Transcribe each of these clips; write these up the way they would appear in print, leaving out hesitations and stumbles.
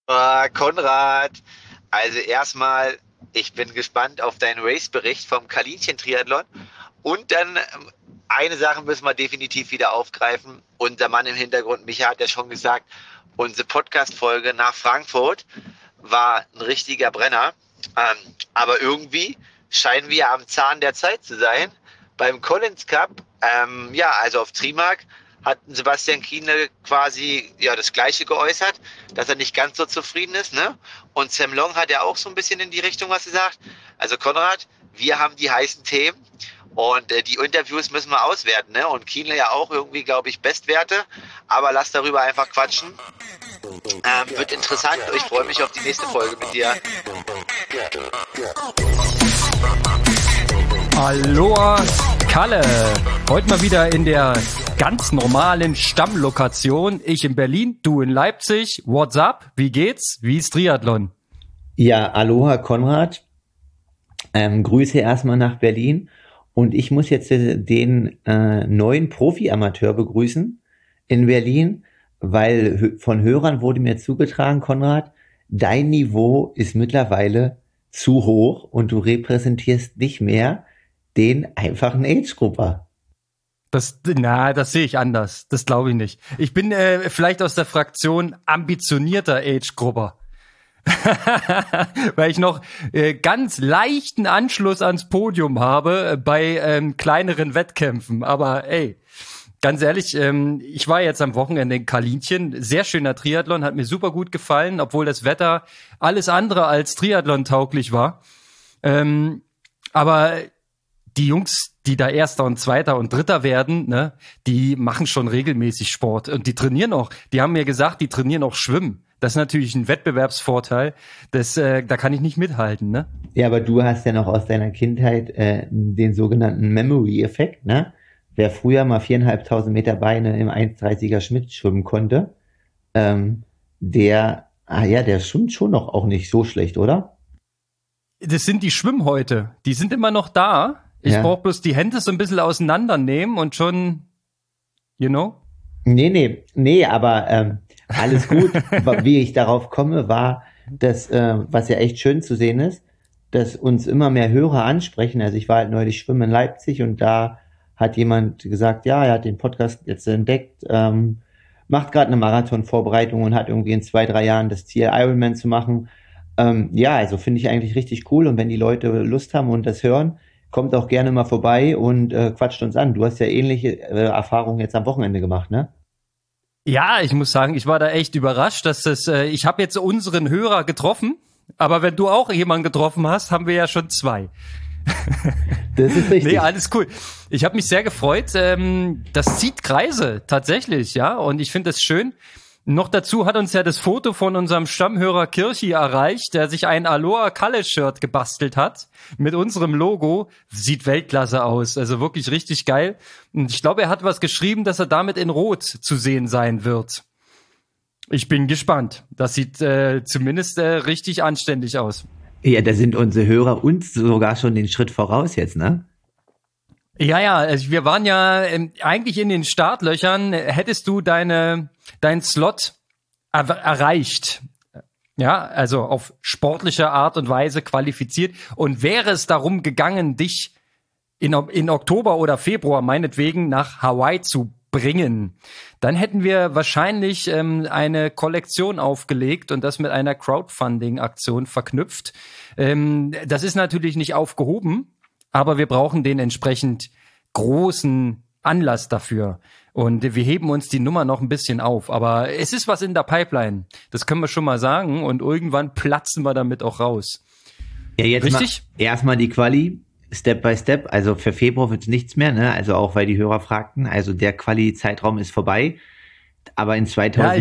Konrad, also erstmal, ich bin gespannt auf deinen Race-Bericht vom Kaninchen-Triathlon. Und dann eine Sache müssen wir definitiv wieder aufgreifen. Unser Mann im Hintergrund, Micha, hat ja schon gesagt, unsere Podcast-Folge nach Frankfurt war ein richtiger Brenner. Aber irgendwie scheinen wir am Zahn der Zeit zu sein. Beim Collins Cup, also auf Trimark, hat Sebastian Kienle quasi das Gleiche geäußert, dass er nicht ganz so zufrieden ist. Ne? Und Sam Long hat ja auch so ein bisschen in die Richtung was gesagt. Also Konrad, wir haben die heißen Themen und die Interviews müssen wir auswerten. Ne? Und Kienle ja auch irgendwie, glaube ich, Bestwerte. Aber lass darüber einfach quatschen. Wird interessant. Ich freue mich auf die nächste Folge mit dir. Aloha Kalle, heute mal wieder in der ganz normalen Stammlokation. Ich in Berlin, du in Leipzig. What's up? Wie geht's? Wie ist Triathlon? Ja, Aloha Konrad. Grüße erstmal nach Berlin. Und ich muss jetzt den neuen Profi-Amateur begrüßen in Berlin, weil von Hörern wurde mir zugetragen, Konrad, dein Niveau ist mittlerweile zu hoch und du repräsentierst nicht mehr den einfachen Age-Grupper. Das sehe ich anders. Das glaube ich nicht. Ich bin vielleicht aus der Fraktion ambitionierter Age-Grupper. Weil ich noch ganz leichten Anschluss ans Podium habe bei kleineren Wettkämpfen. Aber ganz ehrlich, ich war jetzt am Wochenende in Kaninchen. Sehr schöner Triathlon, hat mir super gut gefallen, obwohl das Wetter alles andere als Triathlon-tauglich war. Aber die Jungs, die da Erster und Zweiter und Dritter werden, ne, die machen schon regelmäßig Sport und die trainieren auch. Die haben mir gesagt, die trainieren auch Schwimmen. Das ist natürlich ein Wettbewerbsvorteil. Da kann ich nicht mithalten, ne? Ja, aber du hast ja noch aus deiner Kindheit den sogenannten Memory-Effekt, ne? Wer früher mal 4.500 Meter Beine im 1,30er Schnitt schwimmen konnte, der schwimmt schon noch auch nicht so schlecht, oder? Das sind die Schwimmhäute. Die sind immer noch da. Ich brauche bloß die Hände so ein bisschen auseinandernehmen und schon, you know? Nee, aber alles gut. Wie ich darauf komme, war, dass, was ja echt schön zu sehen ist, dass uns immer mehr Hörer ansprechen. Also ich war halt neulich schwimmen in Leipzig und da hat jemand gesagt, ja, er hat den Podcast jetzt entdeckt, macht gerade eine Marathon-Vorbereitung und hat irgendwie in 2-3 Jahren das Ziel, Ironman zu machen. Also finde ich eigentlich richtig cool und wenn die Leute Lust haben und das hören, kommt auch gerne mal vorbei und quatscht uns an. Du hast ja ähnliche Erfahrungen jetzt am Wochenende gemacht, ne? Ja, ich muss sagen, ich war da echt überrascht, dass ich habe jetzt unseren Hörer getroffen, aber wenn du auch jemanden getroffen hast, haben wir ja schon 2. Das ist richtig. Nee, alles cool. Ich habe mich sehr gefreut. Das zieht Kreise, tatsächlich, ja. Und ich finde das schön. Noch dazu hat uns ja das Foto von unserem Stammhörer Kirchi erreicht, der sich ein Aloha Kalle Shirt gebastelt hat mit unserem Logo. Sieht Weltklasse aus, also wirklich richtig geil. Und ich glaube, er hat was geschrieben, dass er damit in Rot zu sehen sein wird. Ich bin gespannt. Das sieht zumindest richtig anständig aus. Ja, da sind unsere Hörer uns sogar schon den Schritt voraus jetzt, ne? Ja, also wir waren ja eigentlich in den Startlöchern. Hättest du deinen Slot erreicht, ja, also auf sportliche Art und Weise qualifiziert und wäre es darum gegangen, dich in Oktober oder Februar meinetwegen nach Hawaii zu bringen, dann hätten wir wahrscheinlich eine Kollektion aufgelegt und das mit einer Crowdfunding-Aktion verknüpft. Das ist natürlich nicht aufgehoben, aber wir brauchen den entsprechend großen Anlass dafür. Und wir heben uns die Nummer noch ein bisschen auf. Aber es ist was in der Pipeline. Das können wir schon mal sagen. Und irgendwann platzen wir damit auch raus. Ja, jetzt richtig? Erstmal die Quali, Step by Step. Also für Februar wird es nichts mehr, ne? Also auch, weil die Hörer fragten. Also der Quali-Zeitraum ist vorbei. Aber in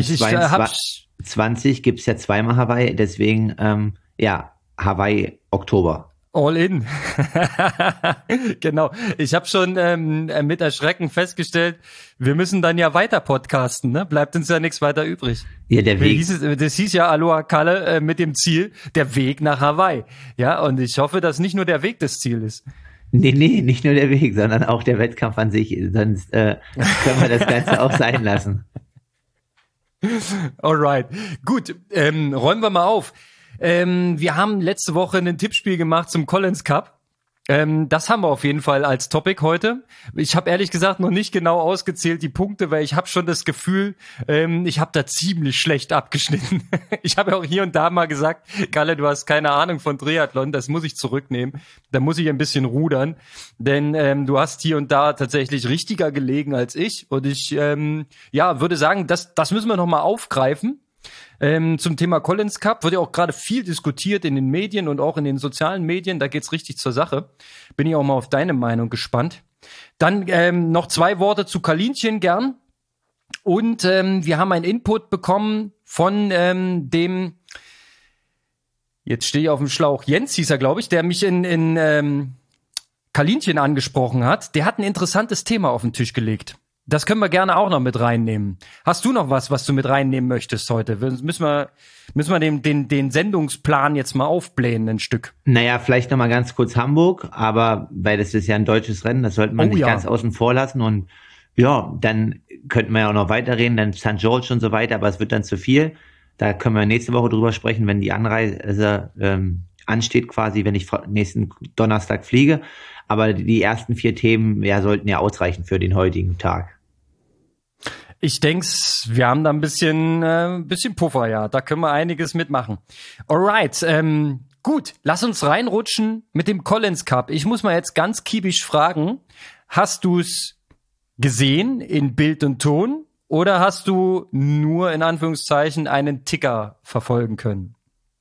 2022 gibt's ja zweimal Hawaii. Deswegen, Hawaii Oktober. All in. Genau. Ich habe schon mit Erschrecken festgestellt, wir müssen dann ja weiter podcasten, ne? Bleibt uns ja nichts weiter übrig. Ja, der Weg. Das hieß ja Aloha Kalle mit dem Ziel, der Weg nach Hawaii. Ja, und ich hoffe, dass nicht nur der Weg das Ziel ist. Nee, nicht nur der Weg, sondern auch der Wettkampf an sich. Sonst können wir das Ganze auch sein lassen. Alright, gut, räumen wir mal auf. Wir haben letzte Woche ein Tippspiel gemacht zum Collins Cup. Das haben wir auf jeden Fall als Topic heute. Ich habe ehrlich gesagt noch nicht genau ausgezählt die Punkte, weil ich habe schon das Gefühl, ich habe da ziemlich schlecht abgeschnitten. Ich habe ja auch hier und da mal gesagt, Kalle, du hast keine Ahnung von Triathlon, das muss ich zurücknehmen. Da muss ich ein bisschen rudern, denn du hast hier und da tatsächlich richtiger gelegen als ich. Und ich würde sagen, das müssen wir noch mal aufgreifen. Zum Thema Collins Cup wird ja auch gerade viel diskutiert in den Medien und auch in den sozialen Medien. Da geht's richtig zur Sache. Bin ich auch mal auf deine Meinung gespannt. Dann noch 2 Worte zu Kalinchen gern. Und wir haben einen Input bekommen von dem, jetzt stehe ich auf dem Schlauch, Jens hieß er, glaube ich, der mich in Kalinchen angesprochen hat. Der hat ein interessantes Thema auf den Tisch gelegt. Das können wir gerne auch noch mit reinnehmen. Hast du noch was du mit reinnehmen möchtest heute? Müssen wir den Sendungsplan jetzt mal aufblähen, ein Stück. Naja, vielleicht noch mal ganz kurz Hamburg, aber weil das ist ja ein deutsches Rennen, das sollte man nicht ganz außen vor lassen. Und ja, dann könnten wir ja auch noch weiterreden, dann St. George und so weiter, aber es wird dann zu viel. Da können wir nächste Woche drüber sprechen, wenn die Anreise ansteht, quasi, wenn ich nächsten Donnerstag fliege. Aber die ersten 4 Themen sollten ja ausreichen für den heutigen Tag. Ich denk's, wir haben da ein bisschen Puffer, ja. Da können wir einiges mitmachen. Alright, gut, lass uns reinrutschen mit dem Collins Cup. Ich muss mal jetzt ganz kiebisch fragen, hast du's gesehen in Bild und Ton oder hast du nur in Anführungszeichen einen Ticker verfolgen können?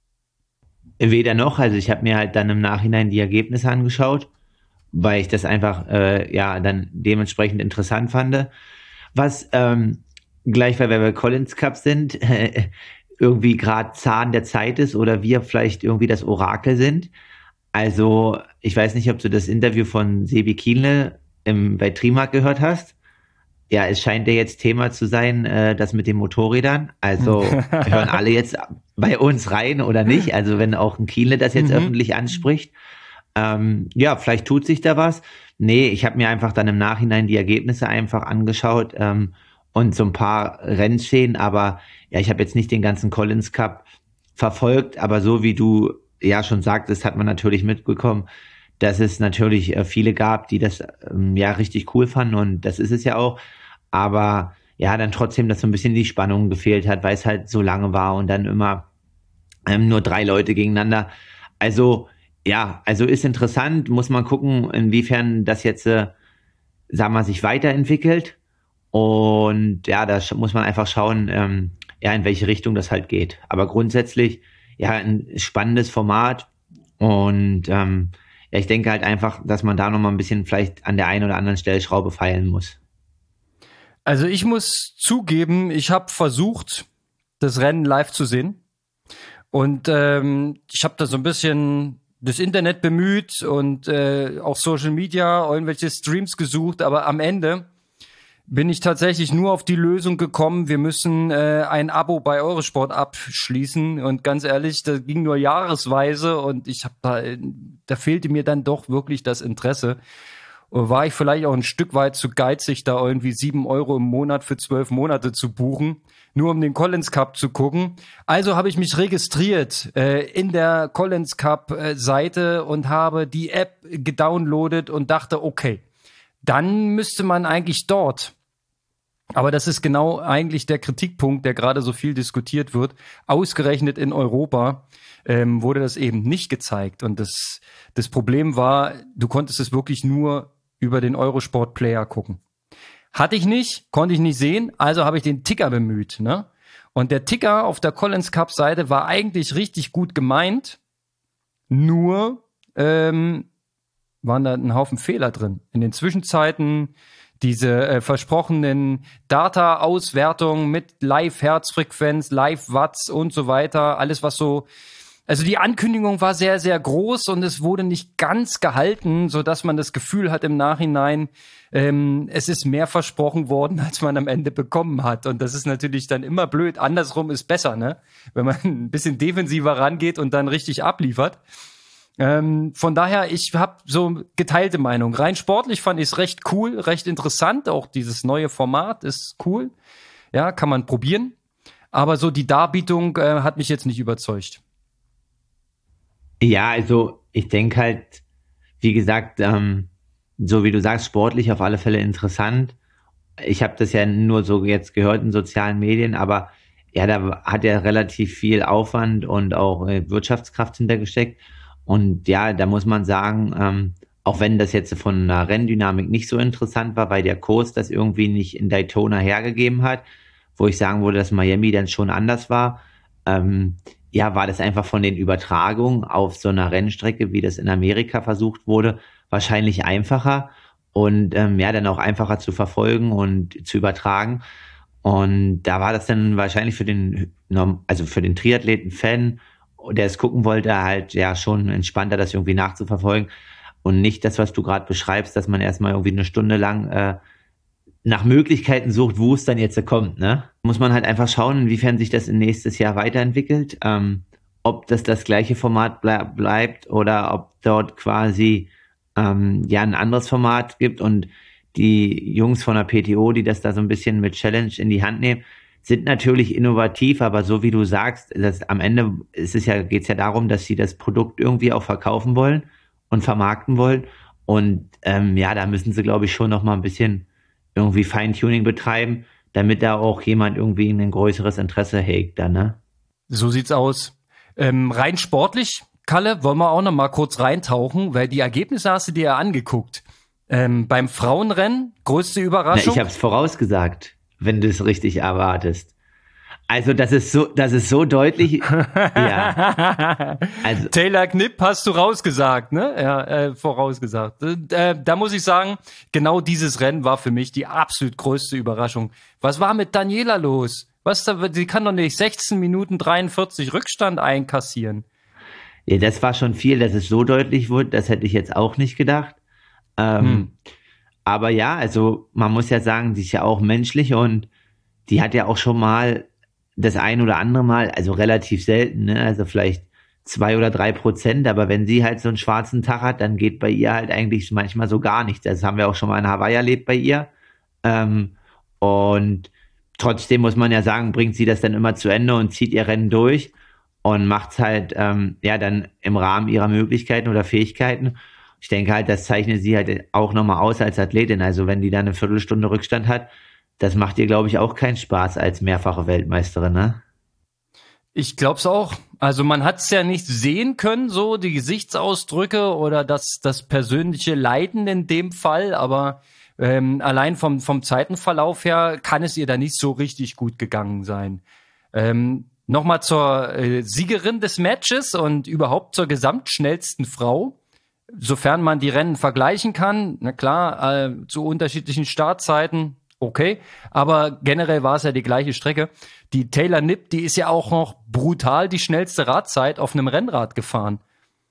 Weder noch, also ich habe mir halt dann im Nachhinein die Ergebnisse angeschaut, weil ich das einfach dann dementsprechend interessant fand. Was gleich, weil wir bei Collins Cup sind, irgendwie gerade Zahn der Zeit ist oder wir vielleicht irgendwie das Orakel sind. Also ich weiß nicht, ob du das Interview von Sebi Kienle bei Trimark gehört hast. Ja, es scheint ja jetzt Thema zu sein, das mit den Motorrädern. Also hören alle jetzt bei uns rein oder nicht? Also wenn auch ein Kienle das jetzt öffentlich anspricht. Vielleicht tut sich da was. Nee, ich habe mir einfach dann im Nachhinein die Ergebnisse einfach angeschaut und so ein paar Rennszenen, aber ja, ich habe jetzt nicht den ganzen Collins Cup verfolgt, aber so wie du ja schon sagtest, hat man natürlich mitbekommen, dass es natürlich viele gab, die das richtig cool fanden und das ist es ja auch, aber ja, dann trotzdem, dass so ein bisschen die Spannung gefehlt hat, weil es halt so lange war und dann immer nur 3 Leute gegeneinander. Also ist interessant, muss man gucken, inwiefern das jetzt, sich weiterentwickelt. Und ja, da muss man einfach schauen, in welche Richtung das halt geht. Aber grundsätzlich, ein spannendes Format. Und ich denke halt einfach, dass man da nochmal ein bisschen vielleicht an der einen oder anderen Stellschraube feilen muss. Also ich muss zugeben, ich habe versucht, das Rennen live zu sehen. Und ich habe da so ein bisschen das Internet bemüht und auch Social Media, irgendwelche Streams gesucht, aber am Ende bin ich tatsächlich nur auf die Lösung gekommen, wir müssen ein Abo bei Eurosport abschließen und ganz ehrlich, das ging nur jahresweise und ich habe da fehlte mir dann doch wirklich das Interesse. War ich vielleicht auch ein Stück weit zu geizig, da irgendwie 7 € im Monat für 12 Monate zu buchen, nur um den Collins Cup zu gucken. Also habe ich mich registriert in der Collins Cup Seite und habe die App gedownloadet und dachte, okay, dann müsste man eigentlich dort. Aber das ist genau eigentlich der Kritikpunkt, der gerade so viel diskutiert wird. Ausgerechnet in Europa wurde das eben nicht gezeigt. Und das Problem war, du konntest es wirklich nur über den Eurosport-Player gucken. Hatte ich nicht, konnte ich nicht sehen, also habe ich den Ticker bemüht. Ne? Und der Ticker auf der Collins Cup-Seite war eigentlich richtig gut gemeint, nur waren da ein Haufen Fehler drin. In den Zwischenzeiten diese versprochenen Data-Auswertungen mit Live-Herzfrequenz, Live-Watts und so weiter, alles was so. Also die Ankündigung war sehr, sehr groß und es wurde nicht ganz gehalten, so dass man das Gefühl hat im Nachhinein, es ist mehr versprochen worden, als man am Ende bekommen hat. Und das ist natürlich dann immer blöd. Andersrum ist besser, ne? Wenn man ein bisschen defensiver rangeht und dann richtig abliefert. Von daher, ich habe so geteilte Meinung. Rein sportlich fand ich es recht cool, recht interessant. Auch dieses neue Format ist cool. Ja, kann man probieren. aber so die Darbietung hat mich jetzt nicht überzeugt. Ja, also ich denke halt, wie gesagt, so wie du sagst, sportlich auf alle Fälle interessant. Ich habe das ja nur so jetzt gehört in sozialen Medien, aber ja, da hat er relativ viel Aufwand und auch Wirtschaftskraft hintergesteckt. Und ja, da muss man sagen, auch wenn das jetzt von einer Renndynamik nicht so interessant war, weil der Kurs das irgendwie nicht in Daytona hergegeben hat, wo ich sagen würde, dass Miami dann schon anders war, ja, war das einfach von den Übertragungen auf so einer Rennstrecke, wie das in Amerika versucht wurde, wahrscheinlich einfacher und ja, dann auch einfacher zu verfolgen und zu übertragen. Und da war das dann wahrscheinlich also für den Triathleten-Fan, der es gucken wollte, halt ja schon entspannter, das irgendwie nachzuverfolgen. Und nicht das, was du gerade beschreibst, dass man erstmal irgendwie eine Stunde lang nach Möglichkeiten sucht, wo es dann jetzt kommt, ne? Muss man halt einfach schauen, inwiefern sich das in nächstes Jahr weiterentwickelt, ob das gleiche Format bleibt oder ob dort quasi ja ein anderes Format gibt und die Jungs von der PTO, die das da so ein bisschen mit Challenge in die Hand nehmen, sind natürlich innovativ, aber so wie du sagst, am Ende geht's ja darum, dass sie das Produkt irgendwie auch verkaufen wollen und vermarkten wollen und ja, da müssen sie, glaube ich, schon noch mal ein bisschen irgendwie Feintuning betreiben, damit da auch jemand irgendwie ein größeres Interesse hegt dann, ne? So sieht's aus. Rein sportlich, Kalle, wollen wir auch noch mal kurz reintauchen, weil die Ergebnisse hast du dir ja angeguckt. Beim Frauenrennen, größte Überraschung? Na, ich habe es vorausgesagt, wenn du es richtig erwartest. Also das ist so deutlich. Ja. Also Taylor Knipp hast du rausgesagt, ne? Ja, vorausgesagt. Da muss ich sagen, genau dieses Rennen war für mich die absolut größte Überraschung. Was war mit Daniela los? Sie kann doch nicht 16 Minuten 43 Rückstand einkassieren. Ja, das war schon viel, dass es so deutlich wurde. Das hätte ich jetzt auch nicht gedacht. Aber ja, also man muss ja sagen, sie ist ja auch menschlich und die hat ja auch schon mal das ein oder andere Mal, also relativ selten, ne? Also vielleicht 2 oder 3%, aber wenn sie halt so einen schwarzen Tag hat, dann geht bei ihr halt eigentlich manchmal so gar nichts. Das haben wir auch schon mal in Hawaii erlebt bei ihr. Und trotzdem muss man ja sagen, bringt sie das dann immer zu Ende und zieht ihr Rennen durch und macht's halt ja dann im Rahmen ihrer Möglichkeiten oder Fähigkeiten. Ich denke halt, das zeichnet sie halt auch nochmal aus als Athletin. Also wenn die dann eine Viertelstunde Rückstand hat, das macht ihr, glaube ich, auch keinen Spaß als mehrfache Weltmeisterin, ne? Ich glaub's auch. Also man hat's ja nicht sehen können, so die Gesichtsausdrücke oder das persönliche Leiden in dem Fall, aber allein vom Zeitenverlauf her kann es ihr da nicht so richtig gut gegangen sein. Nochmal zur Siegerin des Matches und überhaupt zur gesamtschnellsten Frau. Sofern man die Rennen vergleichen kann, na klar, zu unterschiedlichen Startzeiten, okay, aber generell war es ja die gleiche Strecke. Die Taylor Knipp, die ist ja auch noch brutal die schnellste Radzeit auf einem Rennrad gefahren.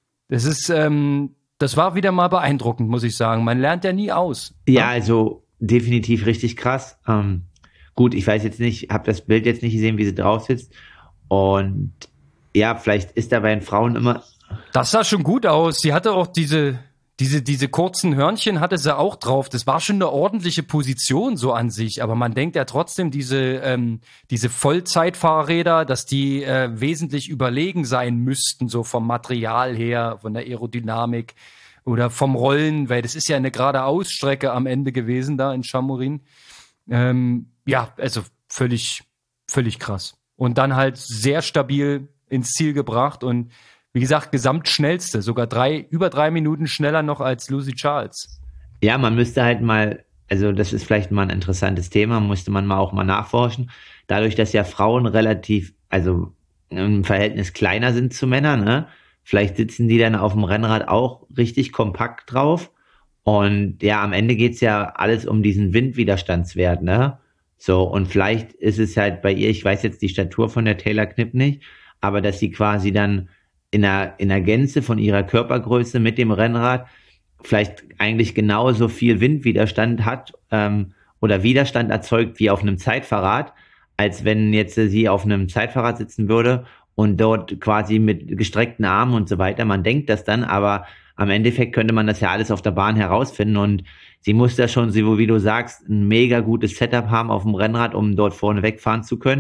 Das war wieder mal beeindruckend, muss ich sagen. Man lernt ja nie aus. Ja, also definitiv richtig krass. Gut, ich weiß jetzt nicht, habe das Bild jetzt nicht gesehen, wie sie drauf sitzt. Und ja, vielleicht ist da bei den Frauen immer... Das sah schon gut aus. Sie hatte auch diese kurzen Hörnchen hatte sie auch drauf. Das war schon eine ordentliche Position so an sich. Aber man denkt ja trotzdem, diese Vollzeitfahrräder, dass die wesentlich überlegen sein müssten, so vom Material her, von der Aerodynamik oder vom Rollen, weil das ist ja eine geradeausstrecke am Ende gewesen da in Chamorin. Ja, also völlig krass. Und dann halt sehr stabil ins Ziel gebracht und wie gesagt, gesamtschnellste, sogar über 3 Minuten schneller noch als Lucy Charles. Ja, man müsste halt mal, also das ist vielleicht mal ein interessantes Thema, musste man auch mal nachforschen. Dadurch, dass ja Frauen relativ, also im Verhältnis kleiner sind zu Männern, ne? Vielleicht sitzen die dann auf dem Rennrad auch richtig kompakt drauf. Und ja, am Ende geht's ja alles um diesen Windwiderstandswert, ne? So, und vielleicht ist es halt bei ihr, ich weiß jetzt die Statur von der Taylor Knipp nicht, aber dass sie quasi dann in der Gänze von ihrer Körpergröße mit dem Rennrad vielleicht eigentlich genauso viel Windwiderstand hat oder Widerstand erzeugt wie auf einem Zeitfahrrad, als wenn jetzt sie auf einem Zeitfahrrad sitzen würde und dort quasi mit gestreckten Armen und so weiter. Man denkt das dann, aber am Endeffekt könnte man das ja alles auf der Bahn herausfinden und sie muss da schon, wie du sagst, ein mega gutes Setup haben auf dem Rennrad, um dort vorne wegfahren zu können.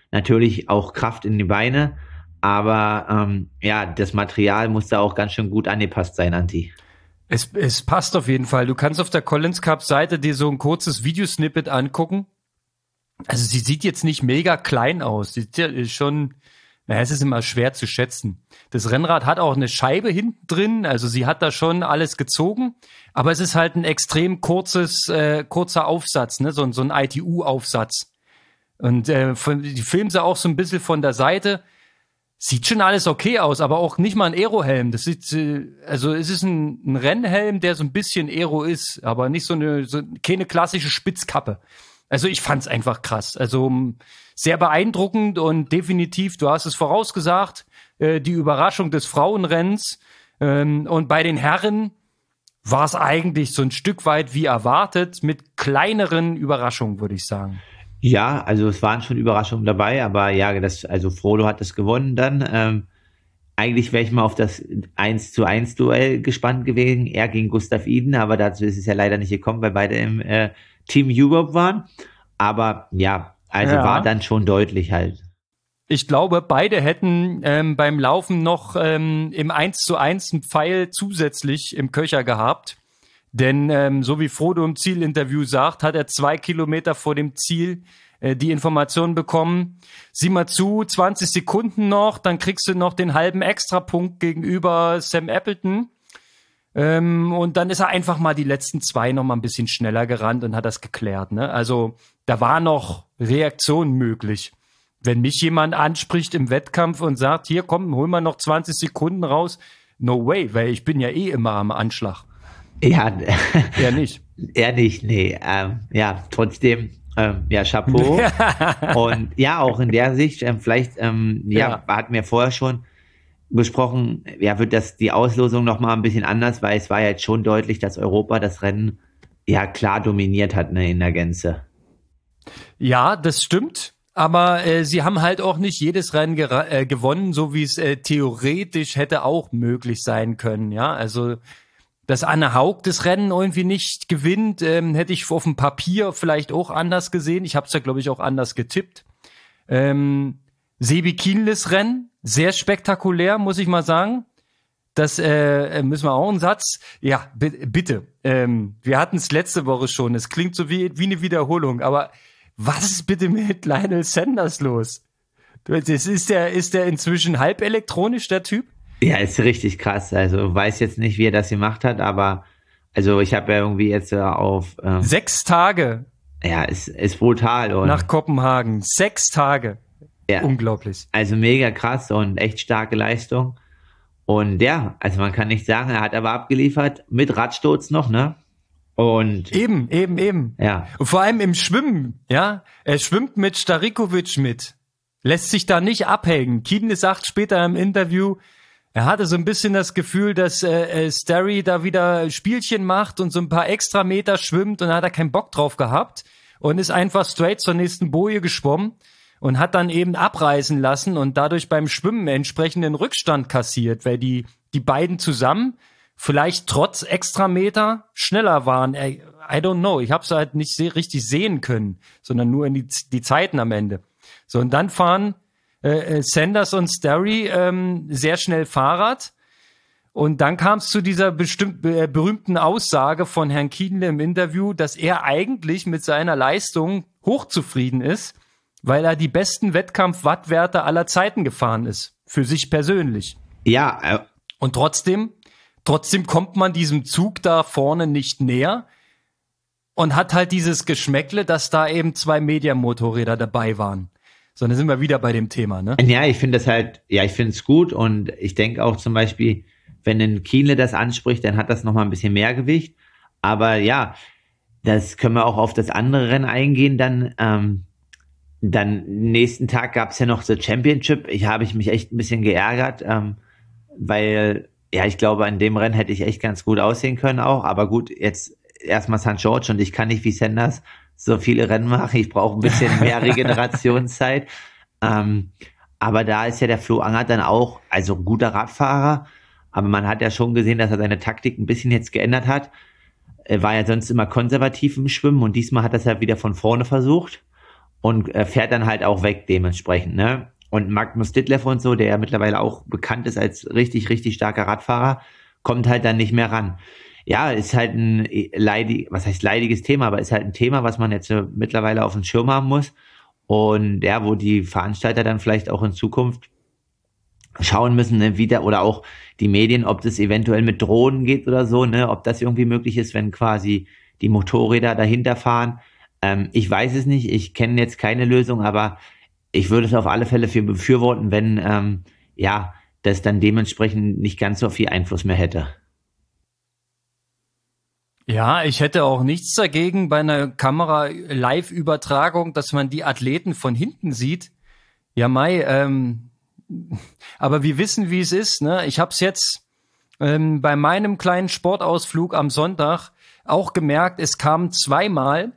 natürlich auch Kraft in die Beine, aber ja, das Material muss da auch ganz schön gut angepasst sein, Anti. Es passt auf jeden Fall. Du kannst auf der Collins Cup Seite dir so ein kurzes Videosnippet angucken. Also sie sieht jetzt nicht mega klein aus. Sie ist schon, naja, es ist immer schwer zu schätzen. Das Rennrad hat auch eine Scheibe hinten drin, also sie hat da schon alles gezogen, aber es ist halt ein extrem kurzer Aufsatz, ne, so ein ITU-Aufsatz. Und die filmen sie auch so ein bisschen von der Seite. Sieht schon alles okay aus, aber auch nicht mal ein Aerohelm. Das sieht, also es ist ein Rennhelm, der so ein bisschen Aero ist, aber nicht keine klassische Spitzkappe. Also ich fand's einfach krass. Also sehr beeindruckend und definitiv, du hast es vorausgesagt, die Überraschung des Frauenrennens. Und bei den Herren war es eigentlich so ein Stück weit wie erwartet, mit kleineren Überraschungen, würde ich sagen. Ja, also es waren schon Überraschungen dabei, aber ja, also Frodo hat das gewonnen dann. Eigentlich wäre ich mal auf das 1:1 Duell gespannt gewesen, er gegen Gustav Iden, aber dazu ist es ja leider nicht gekommen, weil beide im Team Europe waren. Aber ja, also war dann schon deutlich halt. Ich glaube, beide hätten beim Laufen noch im 1:1 einen Pfeil zusätzlich im Köcher gehabt. Denn so wie Frodo im Zielinterview sagt, hat er 2 Kilometer vor dem Ziel die Information bekommen. Sieh mal zu, 20 Sekunden noch, dann kriegst du noch den halben Extrapunkt gegenüber Sam Appleton. Und dann ist er einfach mal die letzten 2 noch mal ein bisschen schneller gerannt und hat das geklärt. Ne? Also da war noch Reaktion möglich. Wenn mich jemand anspricht im Wettkampf und sagt, hier komm, hol mal noch 20 Sekunden raus. No way, weil ich bin ja eh immer am Anschlag. Ja, er nicht. Er nicht, nee. Ja, trotzdem, ja, Chapeau. Und ja, auch in der Sicht, vielleicht, hatten wir vorher schon besprochen, ja, wird die Auslosung nochmal ein bisschen anders, weil es war ja jetzt schon deutlich, dass Europa das Rennen ja klar dominiert hat, ne, in der Gänze. Ja, das stimmt. Aber sie haben halt auch nicht jedes Rennen gewonnen, so wie es theoretisch hätte auch möglich sein können. Ja, also dass Anne Haug das Rennen irgendwie nicht gewinnt, hätte ich auf dem Papier vielleicht auch anders gesehen. Ich habe es ja, glaube ich, auch anders getippt. Sebi Kienles Rennen, sehr spektakulär, muss ich mal sagen. Das müssen wir auch einen Satz. Ja, bitte. Wir hatten es letzte Woche schon. Es klingt so wie eine Wiederholung. Aber was ist bitte mit Lionel Sanders los? Ist der inzwischen halb elektronisch, der Typ? Ja, ist richtig krass. Also weiß jetzt nicht, wie er das gemacht hat, aber also ich habe ja irgendwie jetzt auf 6 Tage. Ja, ist brutal. Und nach Kopenhagen. 6 Tage. Ja, unglaublich. Also mega krass und echt starke Leistung. Und ja, also man kann nicht sagen, er hat aber abgeliefert mit Radsturz noch, ne? Und eben. Ja. Und vor allem im Schwimmen, ja. Er schwimmt mit Starikovic mit. Lässt sich da nicht abhängen. Kienle sagt später im Interview, er hatte so ein bisschen das Gefühl, dass Starry da wieder Spielchen macht und so ein paar extra Meter schwimmt und da hat er keinen Bock drauf gehabt und ist einfach straight zur nächsten Boje geschwommen und hat dann eben abreißen lassen und dadurch beim Schwimmen entsprechenden Rückstand kassiert, weil die beiden zusammen vielleicht trotz Extrameter schneller waren. I don't know. Ich habe es halt nicht richtig sehen können, sondern nur in die Zeiten am Ende. So, und dann fahren Sanders und Starry sehr schnell Fahrrad. Und dann kam es zu dieser berühmten Aussage von Herrn Kienle im Interview, dass er eigentlich mit seiner Leistung hochzufrieden ist, weil er die besten Wettkampf-Wattwerte aller Zeiten gefahren ist. Für sich persönlich. Ja. Und trotzdem kommt man diesem Zug da vorne nicht näher und hat halt dieses Geschmäckle, dass da eben 2 Mediamotorräder dabei waren. So, dann sind wir wieder bei dem Thema, ne? Ja, ich finde ich finde es gut und ich denke auch zum Beispiel, wenn ein Kienle das anspricht, dann hat das nochmal ein bisschen mehr Gewicht. Aber ja, das können wir auch auf das andere Rennen eingehen. Dann nächsten Tag gab es ja noch The Championship. Habe ich mich echt ein bisschen geärgert, weil, ja, ich glaube, an dem Rennen hätte ich echt ganz gut aussehen können auch. Aber gut, jetzt erstmal St. George und ich kann nicht wie Sanders so viele Rennen machen. Ich brauche ein bisschen mehr Regenerationszeit. Aber da ist ja der Flo Angert dann auch, also ein guter Radfahrer. Aber man hat ja schon gesehen, dass er seine Taktik ein bisschen jetzt geändert hat. Er war ja sonst immer konservativ im Schwimmen und diesmal hat er es ja wieder von vorne versucht. und fährt dann halt auch weg dementsprechend, ne? Und Magnus Ditlev und so, der ja mittlerweile auch bekannt ist als richtig, richtig starker Radfahrer, kommt halt dann nicht mehr ran. Ja, ist halt ein was heißt leidiges Thema, aber ist halt ein Thema, was man jetzt mittlerweile auf dem Schirm haben muss. Und ja, wo die Veranstalter dann vielleicht auch in Zukunft schauen müssen, ne, oder auch die Medien, ob das eventuell mit Drohnen geht oder so, ne, ob das irgendwie möglich ist, wenn quasi die Motorräder dahinter fahren. Ich weiß es nicht, ich kenne jetzt keine Lösung, aber ich würde es auf alle Fälle für befürworten, wenn ja, das dann dementsprechend nicht ganz so viel Einfluss mehr hätte. Ja, ich hätte auch nichts dagegen bei einer Kamera-Live-Übertragung, dass man die Athleten von hinten sieht. Ja, aber wir wissen, wie es ist, ne? Ich habe es jetzt bei meinem kleinen Sportausflug am Sonntag auch gemerkt, es kam zweimal,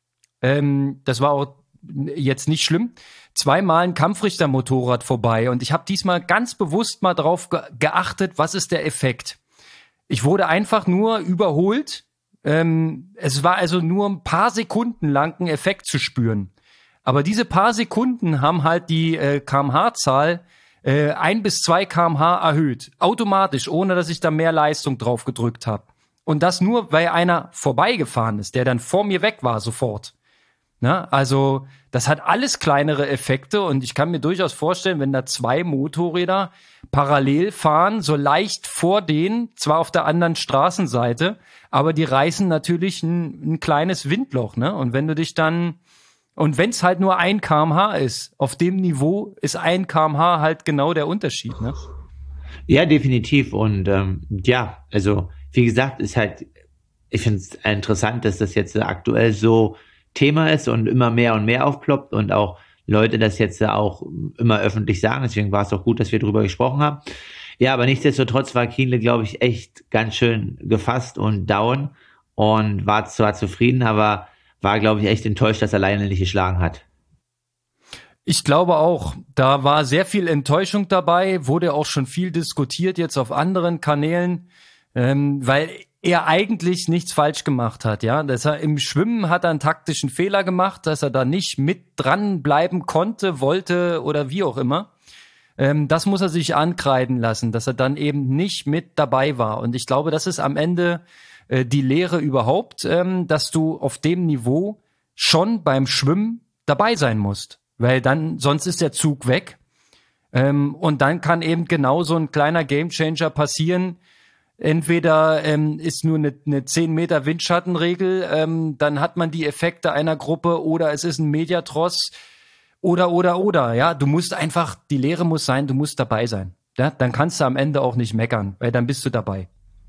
das war auch jetzt nicht schlimm, zweimal ein Kampfrichter-Motorrad vorbei und ich habe diesmal ganz bewusst mal drauf geachtet, was ist der Effekt. Ich wurde einfach nur überholt. Es war also nur ein paar Sekunden lang ein Effekt zu spüren. Aber diese paar Sekunden haben halt die kmh-Zahl 1 bis 2 kmh erhöht. Automatisch, ohne dass ich da mehr Leistung drauf gedrückt habe. Und das nur, weil einer vorbeigefahren ist, der dann vor mir weg war sofort. Na, also das hat alles kleinere Effekte und ich kann mir durchaus vorstellen, wenn da 2 Motorräder parallel fahren, so leicht vor denen, zwar auf der anderen Straßenseite, aber die reißen natürlich ein kleines Windloch, ne? Und wenn du dich dann, und wenn es halt nur 1 kmh ist, auf dem Niveau ist 1 kmh halt genau der Unterschied, ne? Ja, definitiv. Und ja, also wie gesagt, ist halt, ich finde es interessant, dass das jetzt aktuell so Thema ist und immer mehr und mehr aufploppt und auch Leute das jetzt auch immer öffentlich sagen. Deswegen war es auch gut, dass wir drüber gesprochen haben. Ja, aber nichtsdestotrotz war Kienle, glaube ich, echt ganz schön gefasst und down und war zwar zufrieden, aber war, glaube ich, echt enttäuscht, dass er alleine nicht geschlagen hat. Ich glaube auch, da war sehr viel Enttäuschung dabei, wurde auch schon viel diskutiert jetzt auf anderen Kanälen, weil er eigentlich nichts falsch gemacht hat, ja. Dass er im Schwimmen hat er einen taktischen Fehler gemacht, dass er da nicht mit dran bleiben konnte, wollte oder wie auch immer. Das muss er sich ankreiden lassen, dass er dann eben nicht mit dabei war. Und ich glaube, das ist am Ende die Lehre überhaupt, dass du auf dem Niveau schon beim Schwimmen dabei sein musst. Weil dann, sonst ist der Zug weg. Und dann kann eben genau so ein kleiner Gamechanger passieren. Entweder ist nur eine 10 Meter Windschattenregel, dann hat man die Effekte einer Gruppe, oder es ist ein Mediatross, oder. Ja, du musst einfach, die Lehre muss sein, du musst dabei sein. Ja, dann kannst du am Ende auch nicht meckern, weil dann bist du dabei.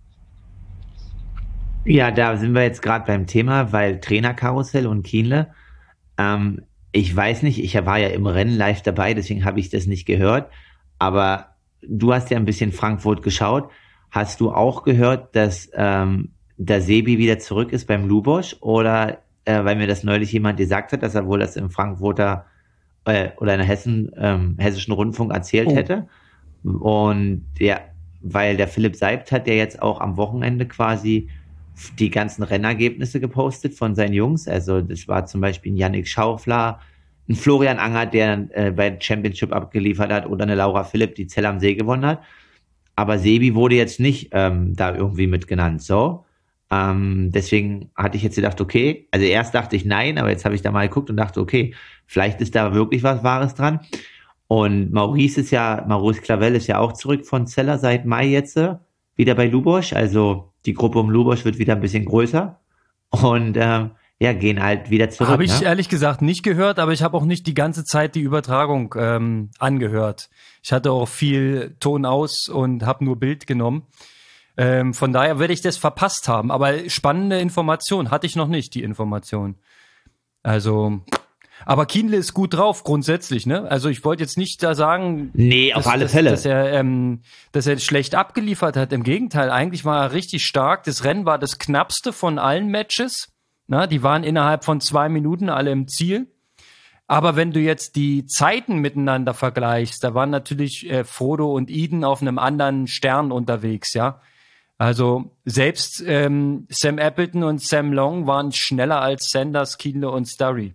Ja, da sind wir jetzt gerade beim Thema, weil Trainerkarussell und Kienle, ich weiß nicht, ich war ja im Rennen live dabei, deswegen habe ich das nicht gehört, aber du hast ja ein bisschen Frankfurt geschaut. Hast du auch gehört, dass der Sebi wieder zurück ist beim Lubosch, oder weil mir das neulich jemand gesagt hat, dass er wohl das im Frankfurter oder in der hessischen Rundfunk erzählt hätte. Und ja, weil der Philipp Seibt hat ja jetzt auch am Wochenende quasi die ganzen Rennergebnisse gepostet von seinen Jungs. Also das war zum Beispiel ein Yannick Schaufler, ein Florian Anger, der bei der Championship abgeliefert hat, oder eine Laura Philipp, die Zell am See gewonnen hat. Aber Sebi wurde jetzt nicht da irgendwie mit genannt. So. Deswegen hatte ich jetzt gedacht, okay, also erst dachte ich nein, aber jetzt habe ich da mal geguckt und dachte, okay, vielleicht ist da wirklich was Wahres dran. Und Maurice Clavel ist ja auch zurück von Zeller seit Mai jetzt wieder bei Lubosch. Also die Gruppe um Lubosch wird wieder ein bisschen größer. Und ja, gehen halt wieder zurück. Habe ich ehrlich gesagt nicht gehört, aber ich habe auch nicht die ganze Zeit die Übertragung angehört. Ich hatte auch viel Ton aus und habe nur Bild genommen. Von daher werde ich das verpasst haben. Aber spannende Information hatte ich noch nicht, die Information. Also, aber Kienle ist gut drauf grundsätzlich, ne? Also ich wollte jetzt nicht da sagen, nee, auf alle Fälle, dass er schlecht abgeliefert hat. Im Gegenteil, eigentlich war er richtig stark. Das Rennen war das knappste von allen Matches. Na, die waren innerhalb von 2 Minuten alle im Ziel. Aber wenn du jetzt die Zeiten miteinander vergleichst, da waren natürlich Frodo und Eden auf einem anderen Stern unterwegs, ja. Also selbst Sam Appleton und Sam Long waren schneller als Sanders, Kienle und Starry.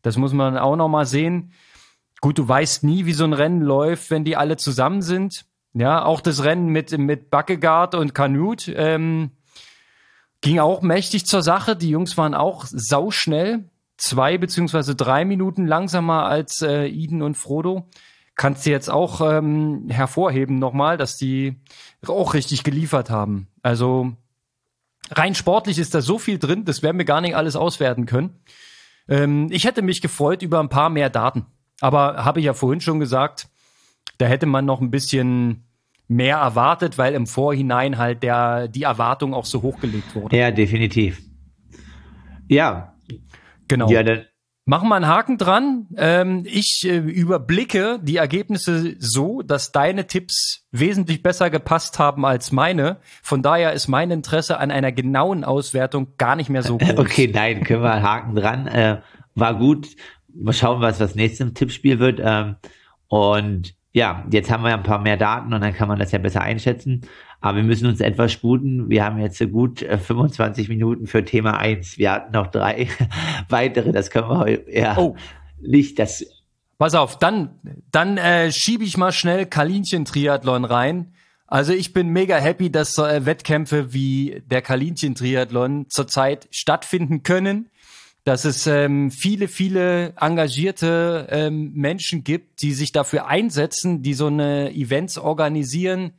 Das muss man auch noch mal sehen. Gut, du weißt nie, wie so ein Rennen läuft, wenn die alle zusammen sind. Ja, auch das Rennen mit Bakkegaard und Kanut ging auch mächtig zur Sache. Die Jungs waren auch sauschnell. 2 beziehungsweise 3 Minuten langsamer als Iden und Frodo. Kannst du jetzt auch hervorheben nochmal, dass die auch richtig geliefert haben. Also rein sportlich ist da so viel drin, das werden wir gar nicht alles auswerten können. Ich hätte mich gefreut über ein paar mehr Daten. Aber habe ich ja vorhin schon gesagt, da hätte man noch ein bisschen mehr erwartet, weil im Vorhinein halt die Erwartung auch so hochgelegt wurde. Ja, definitiv. Ja. Genau. Ja, dann machen wir einen Haken dran. Ich überblicke die Ergebnisse so, dass deine Tipps wesentlich besser gepasst haben als meine. Von daher ist mein Interesse an einer genauen Auswertung gar nicht mehr so groß. Okay, nein, können wir einen Haken dran. War gut. Mal schauen, was das nächste Tippspiel wird. Und ja, jetzt haben wir ein paar mehr Daten und dann kann man das ja besser einschätzen. Aber wir müssen uns etwas sputen. Wir haben jetzt gut 25 Minuten für Thema 1. Wir hatten noch 3 weitere. Das können wir nicht. Das. Pass auf, dann schiebe ich mal schnell Kaninchen-Triathlon rein. Also ich bin mega happy, dass Wettkämpfe wie der Kaninchen-Triathlon zurzeit stattfinden können. Dass es viele engagierte Menschen gibt, die sich dafür einsetzen, die so eine Events organisieren,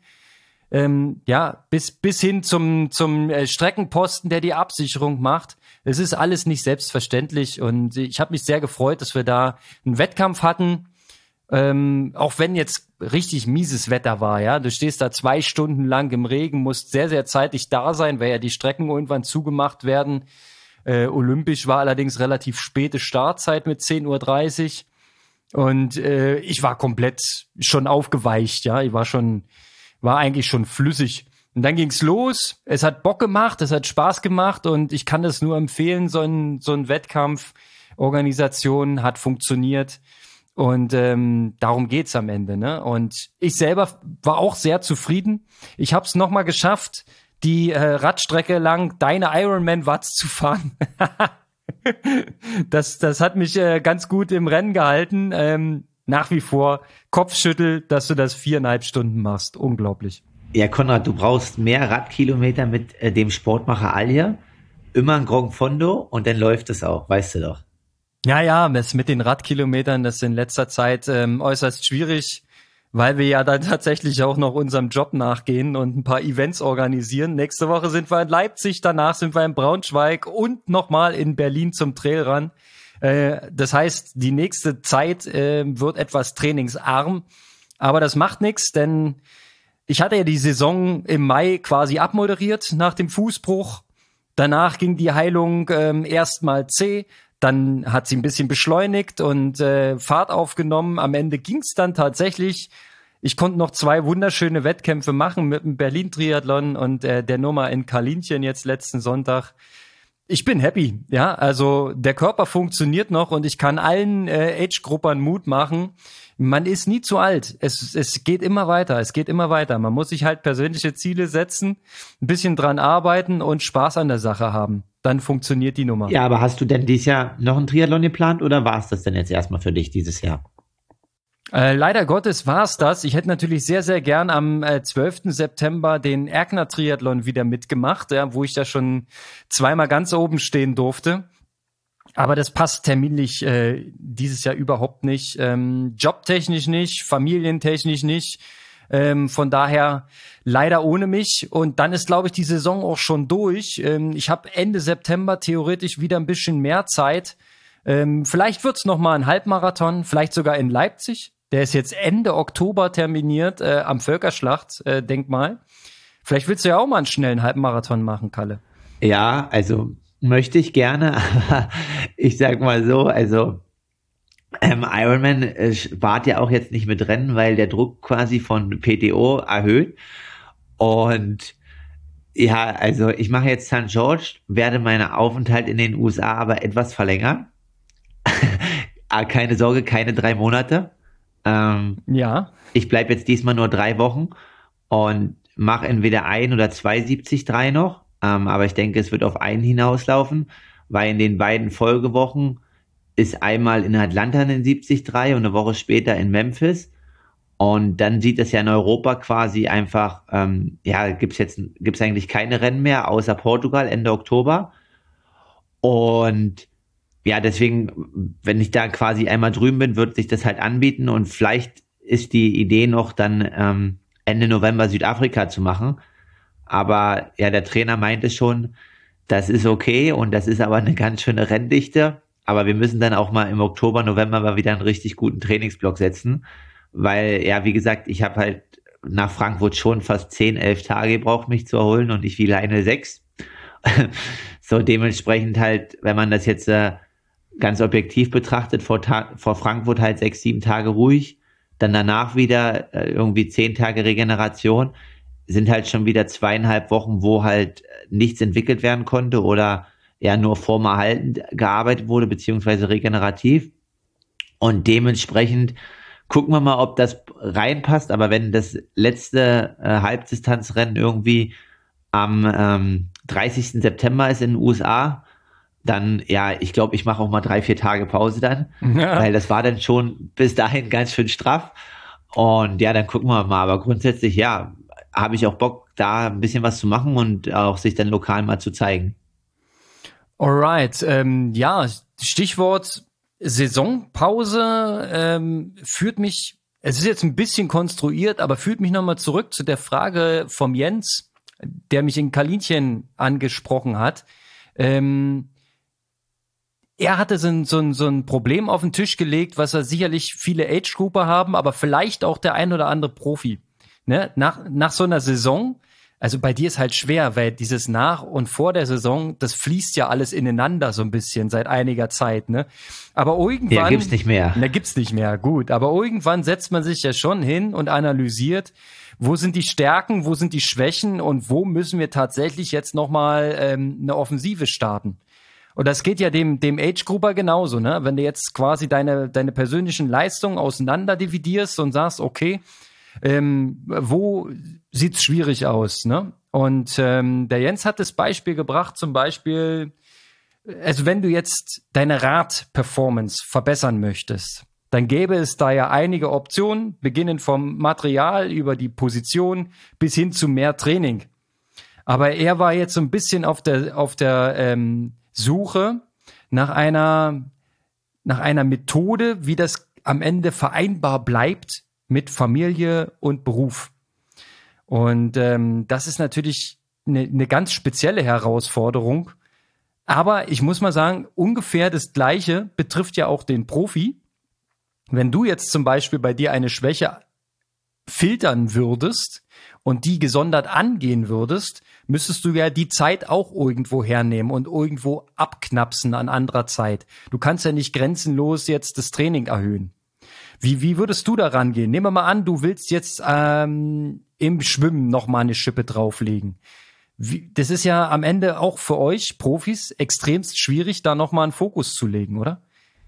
bis hin zum Streckenposten, der die Absicherung macht. Es ist alles nicht selbstverständlich und ich habe mich sehr gefreut, dass wir da einen Wettkampf hatten, auch wenn jetzt richtig mieses Wetter war. Ja, du stehst da 2 Stunden lang im Regen, musst sehr, sehr zeitig da sein, weil ja die Strecken irgendwann zugemacht werden. Olympisch war allerdings relativ späte Startzeit mit 10:30 Uhr und ich war komplett schon aufgeweicht, ja, ich war eigentlich schon flüssig. Und dann ging's los, es hat Bock gemacht, es hat Spaß gemacht und ich kann das nur empfehlen, so ein Wettkampf, Organisation hat funktioniert und darum geht's am Ende, ne? Und ich selber war auch sehr zufrieden. Ich habe es nochmal geschafft, die Radstrecke lang deine Ironman-Watts zu fahren. Das hat mich ganz gut im Rennen gehalten. Nach wie vor Kopfschüttel, dass du das 4,5 Stunden machst. Unglaublich. Ja, Konrad, du brauchst mehr Radkilometer mit dem Sportmacher Alja. Immer ein Grand Fondo und dann läuft es auch, weißt du doch. Ja, das mit den Radkilometern, das ist in letzter Zeit äußerst schwierig. Weil wir ja dann tatsächlich auch noch unserem Job nachgehen und ein paar Events organisieren. Nächste Woche sind wir in Leipzig, danach sind wir in Braunschweig und nochmal in Berlin zum Trailrun. Das heißt, die nächste Zeit wird etwas trainingsarm, aber das macht nichts, denn ich hatte ja die Saison im Mai quasi abmoderiert nach dem Fußbruch. Danach ging die Heilung erstmal zäh. Dann hat sie ein bisschen beschleunigt und Fahrt aufgenommen. Am Ende ging's dann tatsächlich. Ich konnte noch 2 wunderschöne Wettkämpfe machen mit dem Berlin-Triathlon und der Nummer in Kalinchen jetzt letzten Sonntag. Ich bin happy, ja. Also der Körper funktioniert noch und ich kann allen Age-Gruppern Mut machen. Man ist nie zu alt. Es geht immer weiter. Es geht immer weiter. Man muss sich halt persönliche Ziele setzen, ein bisschen dran arbeiten und Spaß an der Sache haben. Dann funktioniert die Nummer. Ja, aber hast du denn dieses Jahr noch einen Triathlon geplant oder war es das denn jetzt erstmal für dich dieses Jahr? Leider Gottes war es das. Ich hätte natürlich sehr, sehr gern am 12. September den Erkner Triathlon wieder mitgemacht, ja, wo ich da schon 2-mal ganz oben stehen durfte. Aber das passt terminlich dieses Jahr überhaupt nicht. Jobtechnisch nicht, familientechnisch nicht. Von daher leider ohne mich. Und dann ist, glaube ich, die Saison auch schon durch. Ich habe Ende September theoretisch wieder ein bisschen mehr Zeit. Vielleicht wird's noch mal ein Halbmarathon, vielleicht sogar in Leipzig. Der ist jetzt Ende Oktober terminiert am Völkerschlacht-Denkmal. Vielleicht willst du ja auch mal einen schnellen Halbmarathon machen, Kalle. Ja, also möchte ich gerne, aber ich sag mal so, also Ironman spart ja auch jetzt nicht mit Rennen, weil der Druck quasi von PTO erhöht. Und ja, also ich mache jetzt St. George, werde meinen Aufenthalt in den USA aber etwas verlängern. Keine Sorge, keine 3 Monate. Ja. Ich bleibe jetzt diesmal nur 3 Wochen und mache entweder 1 oder 2 73 noch. Aber ich denke, es wird auf einen hinauslaufen, weil in den beiden Folgewochen ist einmal in Atlanta in 73 und eine Woche später in Memphis. Und dann sieht es ja in Europa quasi einfach, gibt's eigentlich keine Rennen mehr, außer Portugal Ende Oktober. Und ja, deswegen, wenn ich da quasi einmal drüben bin, wird sich das halt anbieten. Und vielleicht ist die Idee noch dann Ende November Südafrika zu machen. Aber ja, der Trainer meinte schon, das ist okay und das ist aber eine ganz schöne Renndichte. Aber wir müssen dann auch mal im Oktober, November mal wieder einen richtig guten Trainingsblock setzen. Weil, ja, wie gesagt, ich habe halt nach Frankfurt schon fast 10, 11 Tage gebraucht, mich zu erholen und ich wiege eine 6. So dementsprechend halt, wenn man das jetzt ganz objektiv betrachtet, vor Frankfurt halt 6, 7 Tage ruhig, dann danach wieder irgendwie 10 Tage Regeneration, sind halt schon wieder 2,5 Wochen, wo halt nichts entwickelt werden konnte oder ja nur vorm gearbeitet wurde, beziehungsweise regenerativ. Und dementsprechend gucken wir mal, ob das reinpasst, aber wenn das letzte Halbdistanzrennen irgendwie am 30. September ist in den USA, dann, ja, ich glaube, ich mache auch mal 3, 4 Tage Pause dann, weil das war dann schon bis dahin ganz schön straff. Und ja, dann gucken wir mal, aber grundsätzlich, ja, habe ich auch Bock, da ein bisschen was zu machen und auch sich dann lokal mal zu zeigen. Alright, ja, Stichwort Saisonpause führt mich, es ist jetzt ein bisschen konstruiert, aber führt mich nochmal zurück zu der Frage vom Jens, der mich in Kalinchen angesprochen hat. Er hatte so ein Problem auf den Tisch gelegt, was er sicherlich viele Age-Grouper haben, aber vielleicht auch der ein oder andere Profi. Ne? Nach so einer Saison, also bei dir ist halt schwer, weil dieses nach und vor der Saison, das fließt ja alles ineinander so ein bisschen seit einiger Zeit, ne? Aber irgendwann... Ja, gibt's nicht mehr. Na, gibt's nicht mehr, gut. Aber irgendwann setzt man sich ja schon hin und analysiert, wo sind die Stärken, wo sind die Schwächen und wo müssen wir tatsächlich jetzt nochmal eine Offensive starten. Und das geht ja dem Age-Grouper genauso, ne? Wenn du jetzt quasi deine persönlichen Leistungen auseinander dividierst und sagst, okay, wo sieht's schwierig aus, ne? Und der Jens hat das Beispiel gebracht, zum Beispiel, also wenn du jetzt deine Rad-Performance verbessern möchtest, dann gäbe es da ja einige Optionen, beginnend vom Material über die Position bis hin zu mehr Training. Aber er war jetzt so ein bisschen auf der Suche nach einer Methode, wie das am Ende vereinbar bleibt mit Familie und Beruf. Und das ist natürlich eine ganz spezielle Herausforderung. Aber ich muss mal sagen, ungefähr das Gleiche betrifft ja auch den Profi. Wenn du jetzt zum Beispiel bei dir eine Schwäche filtern würdest und die gesondert angehen würdest, müsstest du ja die Zeit auch irgendwo hernehmen und irgendwo abknapsen an anderer Zeit. Du kannst ja nicht grenzenlos jetzt das Training erhöhen. Wie würdest du da rangehen? Nehmen wir mal an, du willst jetzt im Schwimmen noch mal eine Schippe drauflegen. Das ist ja am Ende auch für euch Profis extremst schwierig, da noch mal einen Fokus zu legen, oder?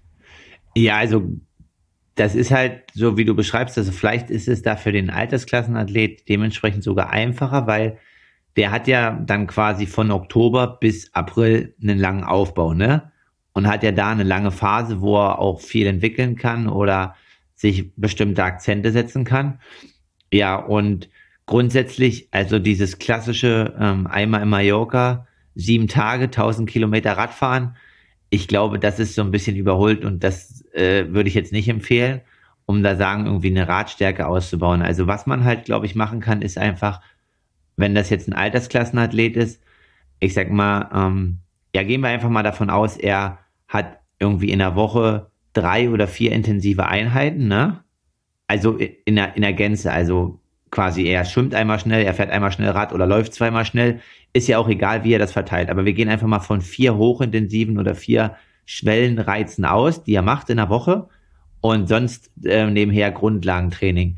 Ja, also das ist halt so, wie du beschreibst, also vielleicht ist es da für den Altersklassenathlet dementsprechend sogar einfacher, weil der hat ja dann quasi von Oktober bis April einen langen Aufbau, ne? Und hat ja da eine lange Phase, wo er auch viel entwickeln kann oder sich bestimmte Akzente setzen kann. Ja, und grundsätzlich, also dieses klassische einmal in Mallorca, 7 Tage, 1000 Kilometer Radfahren, ich glaube, das ist so ein bisschen überholt und das würde ich jetzt nicht empfehlen, um da sagen, irgendwie eine Radstärke auszubauen. Also was man halt, glaube ich, machen kann, ist einfach, wenn das jetzt ein Altersklassenathlet ist, ich sag mal, ja, gehen wir einfach mal davon aus, er hat irgendwie in der Woche 3 oder 4 intensive Einheiten, ne? Also in der Gänze, also quasi er schwimmt einmal schnell, er fährt einmal schnell Rad oder läuft zweimal schnell, ist ja auch egal, wie er das verteilt. Aber wir gehen einfach mal von 4 hochintensiven oder 4 Schwellenreizen aus, die er macht in der Woche und sonst nebenher Grundlagentraining.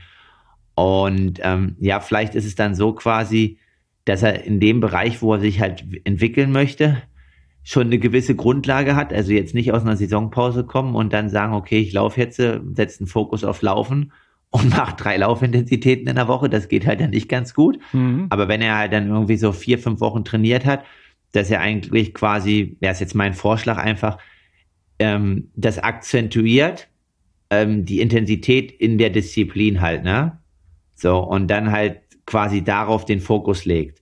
Und ja, vielleicht ist es dann so quasi, dass er in dem Bereich, wo er sich halt entwickeln möchte, schon eine gewisse Grundlage hat, also jetzt nicht aus einer Saisonpause kommen und dann sagen, okay, ich laufe jetzt, setze einen Fokus auf Laufen und mache 3 Laufintensitäten in der Woche, das geht halt dann nicht ganz gut. Mhm. Aber wenn er halt dann irgendwie so 4, 5 Wochen trainiert hat, dass er eigentlich quasi, das ist jetzt mein Vorschlag einfach, das akzentuiert, die Intensität in der Disziplin halt, ne? So, und dann halt quasi darauf den Fokus legt.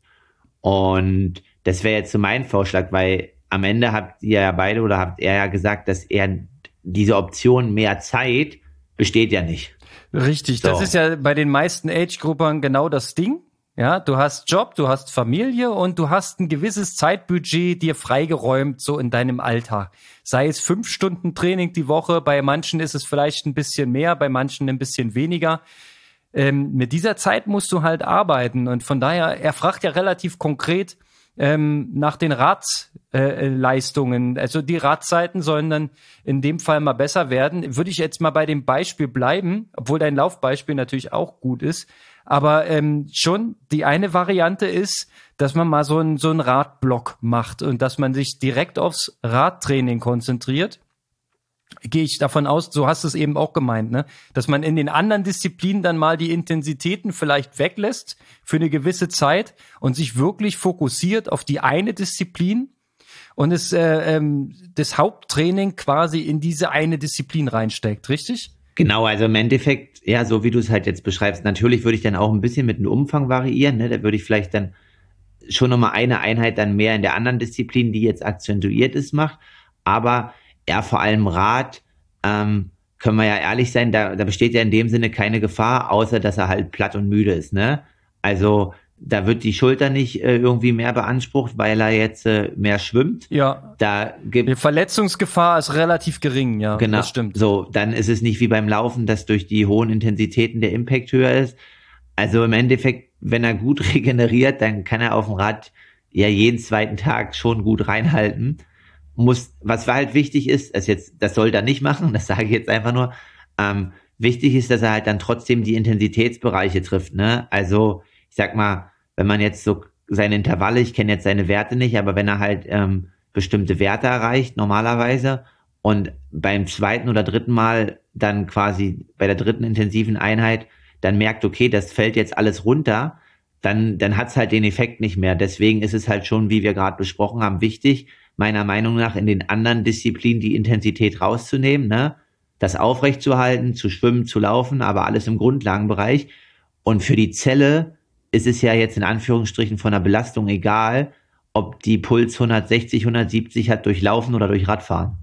Und das wäre jetzt so mein Vorschlag, weil am Ende habt ihr ja beide oder habt er ja gesagt, dass er diese Option mehr Zeit besteht ja nicht. Richtig, so. Das ist ja bei den meisten Age-Gruppern genau das Ding. Ja, du hast Job, du hast Familie und du hast ein gewisses Zeitbudget dir freigeräumt, so in deinem Alltag. Sei es 5 Stunden Training die Woche, bei manchen ist es vielleicht ein bisschen mehr, bei manchen ein bisschen weniger. Mit dieser Zeit musst du halt arbeiten und von daher, er fragt ja relativ konkret nach den Radleistungen. Also die Radzeiten sollen dann in dem Fall mal besser werden. Würde ich jetzt mal bei dem Beispiel bleiben, obwohl dein Laufbeispiel natürlich auch gut ist. Aber schon die eine Variante ist, dass man mal so einen Radblock macht und dass man sich direkt aufs Radtraining konzentriert. Gehe ich davon aus, so hast du es eben auch gemeint, ne? Dass man in den anderen Disziplinen dann mal die Intensitäten vielleicht weglässt für eine gewisse Zeit und sich wirklich fokussiert auf die eine Disziplin und das Haupttraining quasi in diese eine Disziplin reinsteckt, richtig? Genau, also im Endeffekt, ja, so wie du es halt jetzt beschreibst, natürlich würde ich dann auch ein bisschen mit dem Umfang variieren, ne? Da würde ich vielleicht dann schon nochmal eine Einheit dann mehr in der anderen Disziplin, die jetzt akzentuiert ist, macht, aber ja, vor allem Rad, können wir ja ehrlich sein, da besteht ja in dem Sinne keine Gefahr, außer dass er halt platt und müde ist, ne? Also da wird die Schulter nicht irgendwie mehr beansprucht, weil er jetzt mehr schwimmt. Ja, die Verletzungsgefahr ist relativ gering, ja, genau, das stimmt. So, dann ist es nicht wie beim Laufen, dass durch die hohen Intensitäten der Impact höher ist. Also im Endeffekt, wenn er gut regeneriert, dann kann er auf dem Rad ja jeden zweiten Tag schon gut reinhalten. Was halt wichtig ist, das soll er nicht machen, das sage ich jetzt einfach nur, wichtig ist, dass er halt dann trotzdem die Intensitätsbereiche trifft, ne? Also, ich sag mal, wenn man jetzt so seine Intervalle, ich kenne jetzt seine Werte nicht, aber wenn er halt bestimmte Werte erreicht, normalerweise, und beim zweiten oder dritten Mal dann quasi bei der dritten intensiven Einheit dann merkt, okay, das fällt jetzt alles runter, dann hat's halt den Effekt nicht mehr. Deswegen ist es halt schon, wie wir gerade besprochen haben, wichtig, meiner Meinung nach in den anderen Disziplinen die Intensität rauszunehmen, ne? Das aufrechtzuerhalten, zu schwimmen, zu laufen, aber alles im Grundlagenbereich. Und für die Zelle ist es ja jetzt in Anführungsstrichen von der Belastung egal, ob die Puls 160, 170 hat durch Laufen oder durch Radfahren.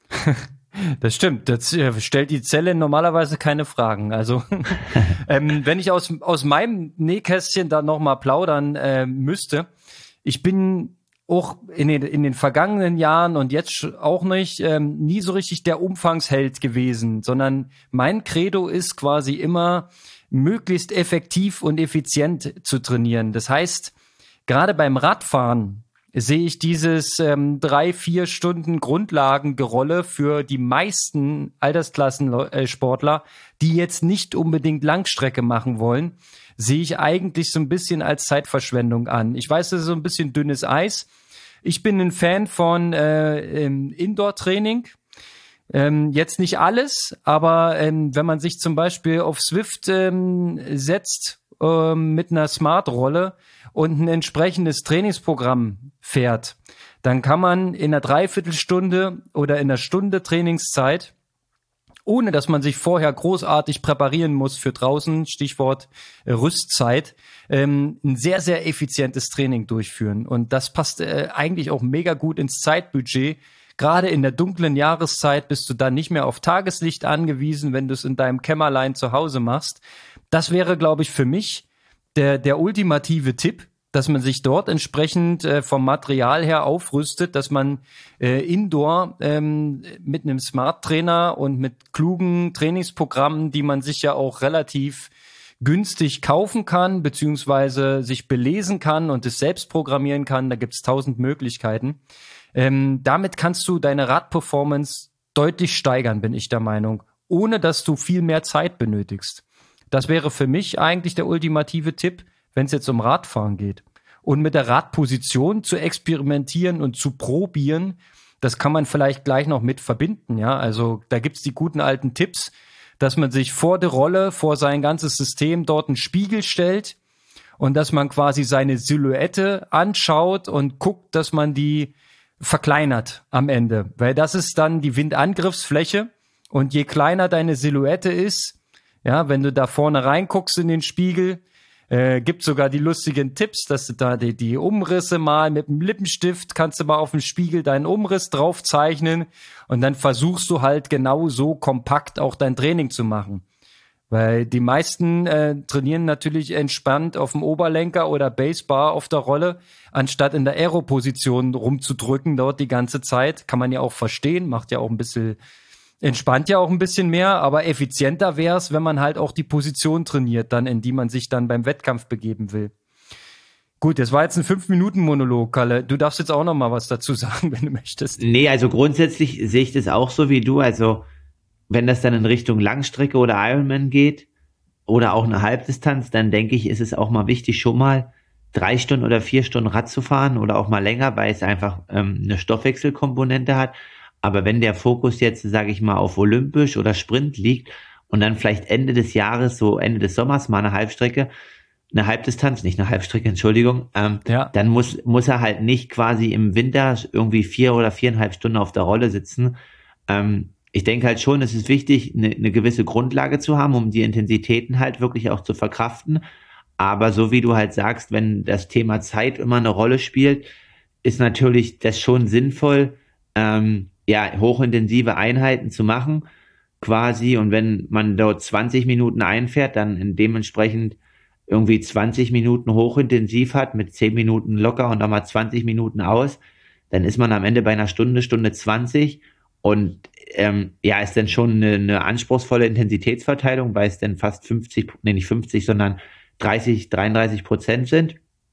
Das stimmt, das stellt die Zelle normalerweise keine Fragen. Also wenn ich aus meinem Nähkästchen da nochmal plaudern müsste, ich bin auch in den vergangenen Jahren und jetzt auch nicht nie so richtig der Umfangsheld gewesen, sondern mein Credo ist quasi immer, möglichst effektiv und effizient zu trainieren. Das heißt, gerade beim Radfahren sehe ich dieses 3-4 Stunden Grundlagengerolle für die meisten Altersklassensportler, die jetzt nicht unbedingt Langstrecke machen wollen, sehe ich eigentlich so ein bisschen als Zeitverschwendung an. Ich weiß, das ist so ein bisschen dünnes Eis. Ich bin ein Fan von Indoor-Training. Jetzt nicht alles, aber wenn man sich zum Beispiel auf Swift setzt mit einer Smart-Rolle und ein entsprechendes Trainingsprogramm fährt, dann kann man in einer Dreiviertelstunde oder in einer Stunde Trainingszeit, ohne dass man sich vorher großartig präparieren muss für draußen, Stichwort Rüstzeit, ein sehr, sehr effizientes Training durchführen. Und das passt eigentlich auch mega gut ins Zeitbudget. Gerade in der dunklen Jahreszeit bist du dann nicht mehr auf Tageslicht angewiesen, wenn du es in deinem Kämmerlein zu Hause machst. Das wäre, glaube ich, für mich der ultimative Tipp, dass man sich dort entsprechend vom Material her aufrüstet, dass man indoor mit einem Smart-Trainer und mit klugen Trainingsprogrammen, die man sich ja auch relativ günstig kaufen kann, beziehungsweise sich belesen kann und es selbst programmieren kann, da gibt es 1000 Möglichkeiten. Damit kannst du deine Radperformance deutlich steigern, bin ich der Meinung, ohne dass du viel mehr Zeit benötigst. Das wäre für mich eigentlich der ultimative Tipp, wenn es jetzt um Radfahren geht. Und mit der Radposition zu experimentieren und zu probieren, das kann man vielleicht gleich noch mit verbinden. Ja, also da gibt's die guten alten Tipps, dass man sich vor der Rolle, vor sein ganzes System dort einen Spiegel stellt und dass man quasi seine Silhouette anschaut und guckt, dass man die verkleinert am Ende, weil das ist dann die Windangriffsfläche und je kleiner deine Silhouette ist, ja, wenn du da vorne reinguckst in den Spiegel, gibt sogar die lustigen Tipps, dass du da die Umrisse mal mit dem Lippenstift kannst du mal auf dem Spiegel deinen Umriss drauf zeichnen und dann versuchst du halt genau so kompakt auch dein Training zu machen. Weil die meisten trainieren natürlich entspannt auf dem Oberlenker oder Basebar auf der Rolle, anstatt in der Aero-Position rumzudrücken dort die ganze Zeit. Kann man ja auch verstehen, macht ja auch ein bisschen, entspannt ja auch ein bisschen mehr, aber effizienter wäre es, wenn man halt auch die Position trainiert, dann in die man sich dann beim Wettkampf begeben will. Gut, das war jetzt ein 5-Minuten-Monolog, Kalle. Du darfst jetzt auch noch mal was dazu sagen, wenn du möchtest. Nee, also grundsätzlich sehe ich das auch so wie du. Also wenn das dann in Richtung Langstrecke oder Ironman geht oder auch eine Halbdistanz, dann denke ich, ist es auch mal wichtig, schon mal 3 Stunden oder 4 Stunden Rad zu fahren oder auch mal länger, weil es einfach eine Stoffwechselkomponente hat. Aber wenn der Fokus jetzt, sage ich mal, auf Olympisch oder Sprint liegt und dann vielleicht Ende des Jahres, so Ende des Sommers mal eine Halbstrecke, eine Halbdistanz, nicht eine Halbstrecke, Entschuldigung, dann muss er halt nicht quasi im Winter irgendwie 4 oder 4,5 Stunden auf der Rolle sitzen. Ich denke halt schon, es ist wichtig, eine gewisse Grundlage zu haben, um die Intensitäten halt wirklich auch zu verkraften. Aber so wie du halt sagst, wenn das Thema Zeit immer eine Rolle spielt, ist natürlich das schon sinnvoll, hochintensive Einheiten zu machen, quasi. Und wenn man dort 20 Minuten einfährt, dann dementsprechend irgendwie 20 Minuten hochintensiv hat, mit 10 Minuten locker und dann mal 20 Minuten aus, dann ist man am Ende bei einer Stunde 20 und ist dann schon eine anspruchsvolle Intensitätsverteilung, weil es dann fast 33% sind.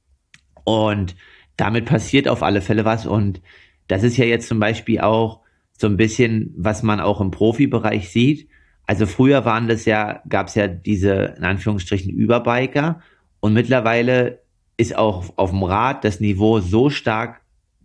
Und damit passiert auf alle Fälle was. Und das ist ja jetzt zum Beispiel auch so ein bisschen, was man auch im Profibereich sieht. Also früher gab es ja diese, in Anführungsstrichen, Überbiker. Und mittlerweile ist auch auf dem Rad das Niveau so stark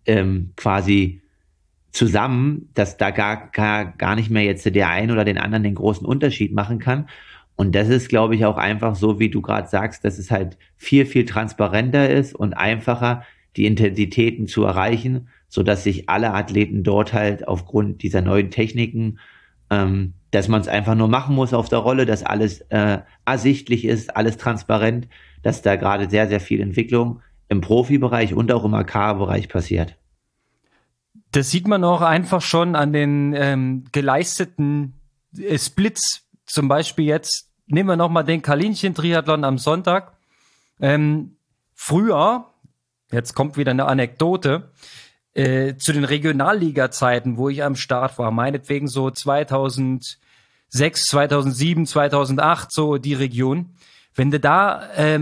quasi zusammen, dass da gar nicht mehr jetzt der ein oder den anderen den großen Unterschied machen kann. Und das ist, glaube ich, auch einfach so, wie du gerade sagst, dass es halt viel, viel transparenter ist und einfacher, die Intensitäten zu erreichen, so dass sich alle Athleten dort halt aufgrund dieser neuen Techniken, dass man es einfach nur machen muss auf der Rolle, dass alles ersichtlich ist, alles transparent, dass da gerade sehr, sehr viel Entwicklung im Profibereich und auch im AK-Bereich passiert. Das sieht man auch einfach schon an den geleisteten Splits. Zum Beispiel jetzt, nehmen wir nochmal den Kaninchen-Triathlon am Sonntag. Früher, jetzt kommt wieder eine Anekdote, zu den Regionalliga-Zeiten, wo ich am Start war, meinetwegen so 2006, 2007, 2008, so die Region. Wenn du da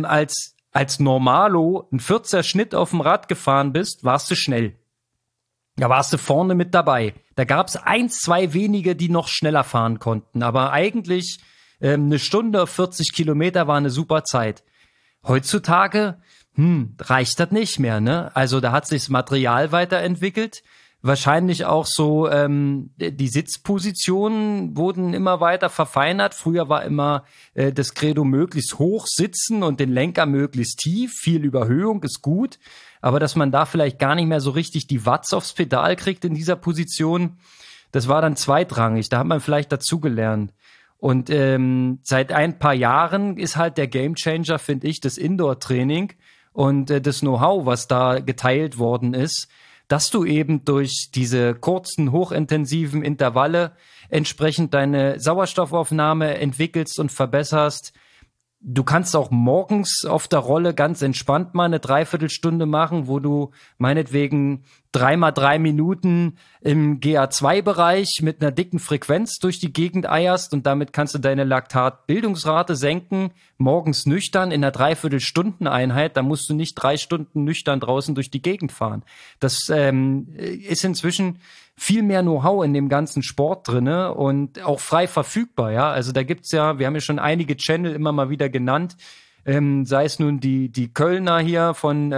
als Normalo ein 40er Schnitt auf dem Rad gefahren bist, warst du schnell. Da warst du vorne mit dabei. Da gab's 1, 2 wenige, die noch schneller fahren konnten. Aber eigentlich eine Stunde, 40 Kilometer war eine super Zeit. Heutzutage reicht das nicht mehr, ne? Also da hat sich das Material weiterentwickelt. Wahrscheinlich auch so die Sitzpositionen wurden immer weiter verfeinert. Früher war immer das Credo möglichst hoch sitzen und den Lenker möglichst tief. Viel Überhöhung ist gut. Aber dass man da vielleicht gar nicht mehr so richtig die Watts aufs Pedal kriegt in dieser Position, das war dann zweitrangig. Da hat man vielleicht dazugelernt. Und seit ein paar Jahren ist halt der Gamechanger, finde ich, das Indoor-Training und das Know-how, was da geteilt worden ist, dass du eben durch diese kurzen, hochintensiven Intervalle entsprechend deine Sauerstoffaufnahme entwickelst und verbesserst. Du kannst auch morgens auf der Rolle ganz entspannt mal eine Dreiviertelstunde machen, wo du meinetwegen 3x3 Minuten im GA2-Bereich mit einer dicken Frequenz durch die Gegend eierst und damit kannst du deine Laktatbildungsrate senken, morgens nüchtern in einer Dreiviertelstundeneinheit, da musst du nicht 3 Stunden nüchtern draußen durch die Gegend fahren. Das ist inzwischen viel mehr Know-how in dem ganzen Sport drinne und auch frei verfügbar, ja. Also da gibt's ja, wir haben ja schon einige Channel immer mal wieder genannt, sei es nun die Kölner hier von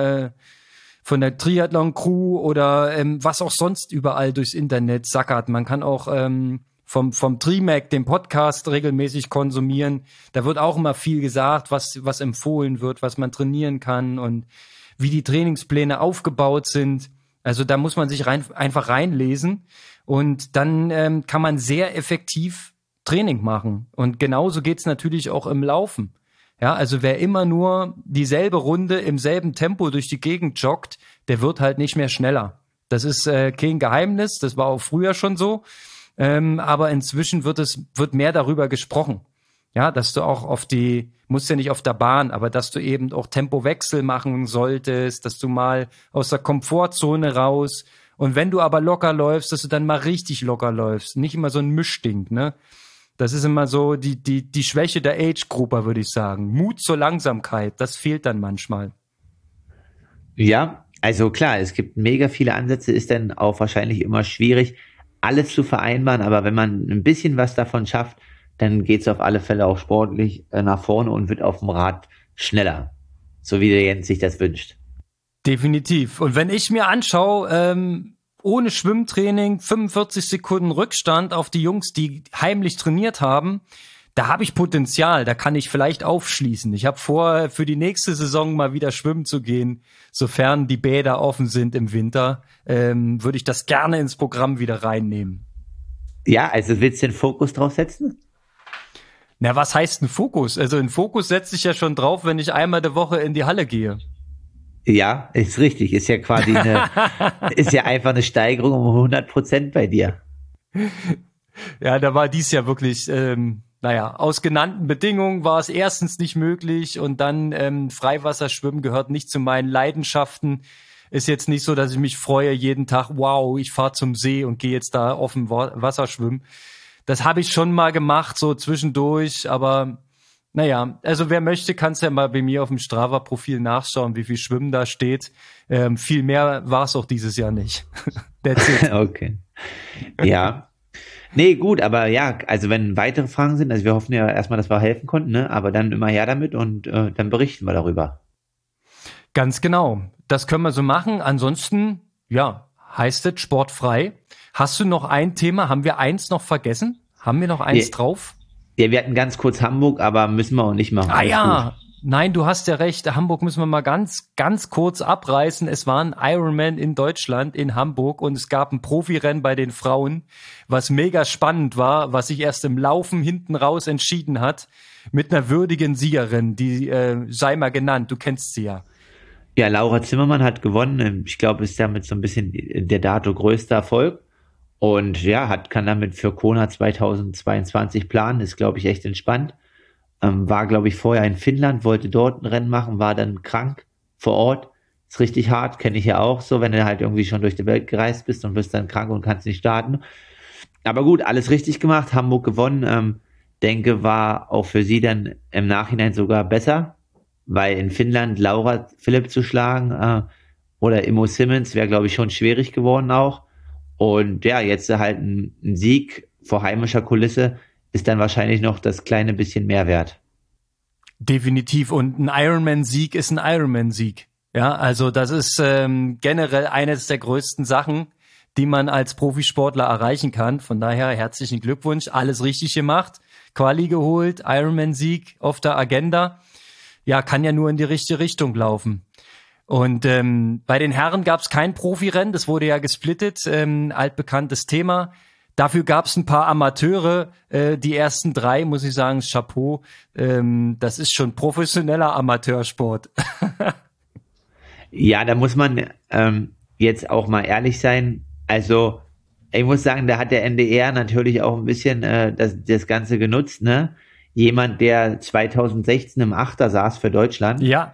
der Triathlon-Crew oder was auch sonst überall durchs Internet sackert. Man kann auch vom Trimac, dem Podcast, regelmäßig konsumieren. Da wird auch immer viel gesagt, was empfohlen wird, was man trainieren kann und wie die Trainingspläne aufgebaut sind. Also da muss man sich einfach reinlesen und dann kann man sehr effektiv Training machen. Und genauso geht's natürlich auch im Laufen. Ja, also wer immer nur dieselbe Runde im selben Tempo durch die Gegend joggt, der wird halt nicht mehr schneller. Das ist kein Geheimnis, das war auch früher schon so. Aber inzwischen wird mehr darüber gesprochen. Ja, dass du auch musst ja nicht auf der Bahn, aber dass du eben auch Tempowechsel machen solltest, dass du mal aus der Komfortzone raus und wenn du aber locker läufst, dass du dann mal richtig locker läufst. Nicht immer so ein Mischding, ne? Das ist immer so die Schwäche der Age-Grupper, würde ich sagen. Mut zur Langsamkeit, das fehlt dann manchmal. Ja, also klar, es gibt mega viele Ansätze, ist dann auch wahrscheinlich immer schwierig, alles zu vereinbaren, aber wenn man ein bisschen was davon schafft, dann geht's auf alle Fälle auch sportlich nach vorne und wird auf dem Rad schneller, so wie der Jens sich das wünscht. Definitiv. Und wenn ich mir anschaue, ohne Schwimmtraining 45 Sekunden Rückstand auf die Jungs, die heimlich trainiert haben, da habe ich Potenzial, da kann ich vielleicht aufschließen. Ich habe vor, für die nächste Saison mal wieder schwimmen zu gehen, sofern die Bäder offen sind im Winter, würde ich das gerne ins Programm wieder reinnehmen. Ja, also willst du den Fokus drauf setzen? Na, was heißt ein Fokus? Also ein Fokus setze ich ja schon drauf, wenn ich einmal die Woche in die Halle gehe. Ja, ist richtig. Ist ja quasi ist ja einfach eine Steigerung um 100% bei dir. Ja, da war dies ja wirklich, aus genannten Bedingungen war es erstens nicht möglich und dann Freiwasserschwimmen gehört nicht zu meinen Leidenschaften. Ist jetzt nicht so, dass ich mich freue jeden Tag, wow, ich fahre zum See und gehe jetzt da offen Wasser schwimmen. Das habe ich schon mal gemacht, so zwischendurch, aber naja, also wer möchte, kann es ja mal bei mir auf dem Strava-Profil nachschauen, wie viel Schwimmen da steht. Viel mehr war es auch dieses Jahr nicht. That's it. Okay. Ja. Nee, gut, aber ja, also wenn weitere Fragen sind, also wir hoffen ja erstmal, dass wir helfen konnten, ne? Aber dann immer her damit und dann berichten wir darüber. Ganz genau. Das können wir so machen. Ansonsten, ja, heißt es sportfrei. Hast du noch ein Thema? Haben wir eins noch vergessen? Haben wir noch eins drauf? Ja, wir hatten ganz kurz Hamburg, aber müssen wir auch nicht machen. Ah ja, nein, du hast ja recht. Hamburg müssen wir mal ganz, ganz kurz abreißen. Es war ein Ironman in Deutschland, in Hamburg, und es gab ein Profirennen bei den Frauen, was mega spannend war, was sich erst im Laufen hinten raus entschieden hat, mit einer würdigen Siegerin, die sei mal genannt, du kennst sie ja. Ja, Laura Zimmermann hat gewonnen. Ich glaube, ist damit so ein bisschen der dato größte Erfolg. Und ja, kann damit für Kona 2022 planen, ist, glaube ich, echt entspannt. War, glaube ich, vorher in Finnland, wollte dort ein Rennen machen, war dann krank vor Ort. Ist richtig hart, kenne ich ja auch so, wenn du halt irgendwie schon durch die Welt gereist bist und bist dann krank und kannst nicht starten. Aber gut, alles richtig gemacht, Hamburg gewonnen. Denke, war auch für sie dann im Nachhinein sogar besser, weil in Finnland Laura Philipp zu schlagen oder Immo Simmons wäre, glaube ich, schon schwierig geworden auch. Und ja, jetzt halt ein Sieg vor heimischer Kulisse ist dann wahrscheinlich noch das kleine bisschen mehr wert. Definitiv. Und ein Ironman-Sieg ist ein Ironman-Sieg. Ja, also das ist generell eines der größten Sachen, die man als Profisportler erreichen kann. Von daher herzlichen Glückwunsch, alles richtig gemacht. Quali geholt, Ironman-Sieg auf der Agenda. Ja, kann ja nur in die richtige Richtung laufen. Und bei den Herren gab es kein Profirennen, das wurde ja gesplittet, altbekanntes Thema. Dafür gab es ein paar Amateure, die ersten 3, muss ich sagen, Chapeau, das ist schon professioneller Amateursport. Ja, da muss man jetzt auch mal ehrlich sein. Also ich muss sagen, da hat der NDR natürlich auch ein bisschen das Ganze genutzt, ne? Jemand, der 2016 im Achter saß für Deutschland. Ja.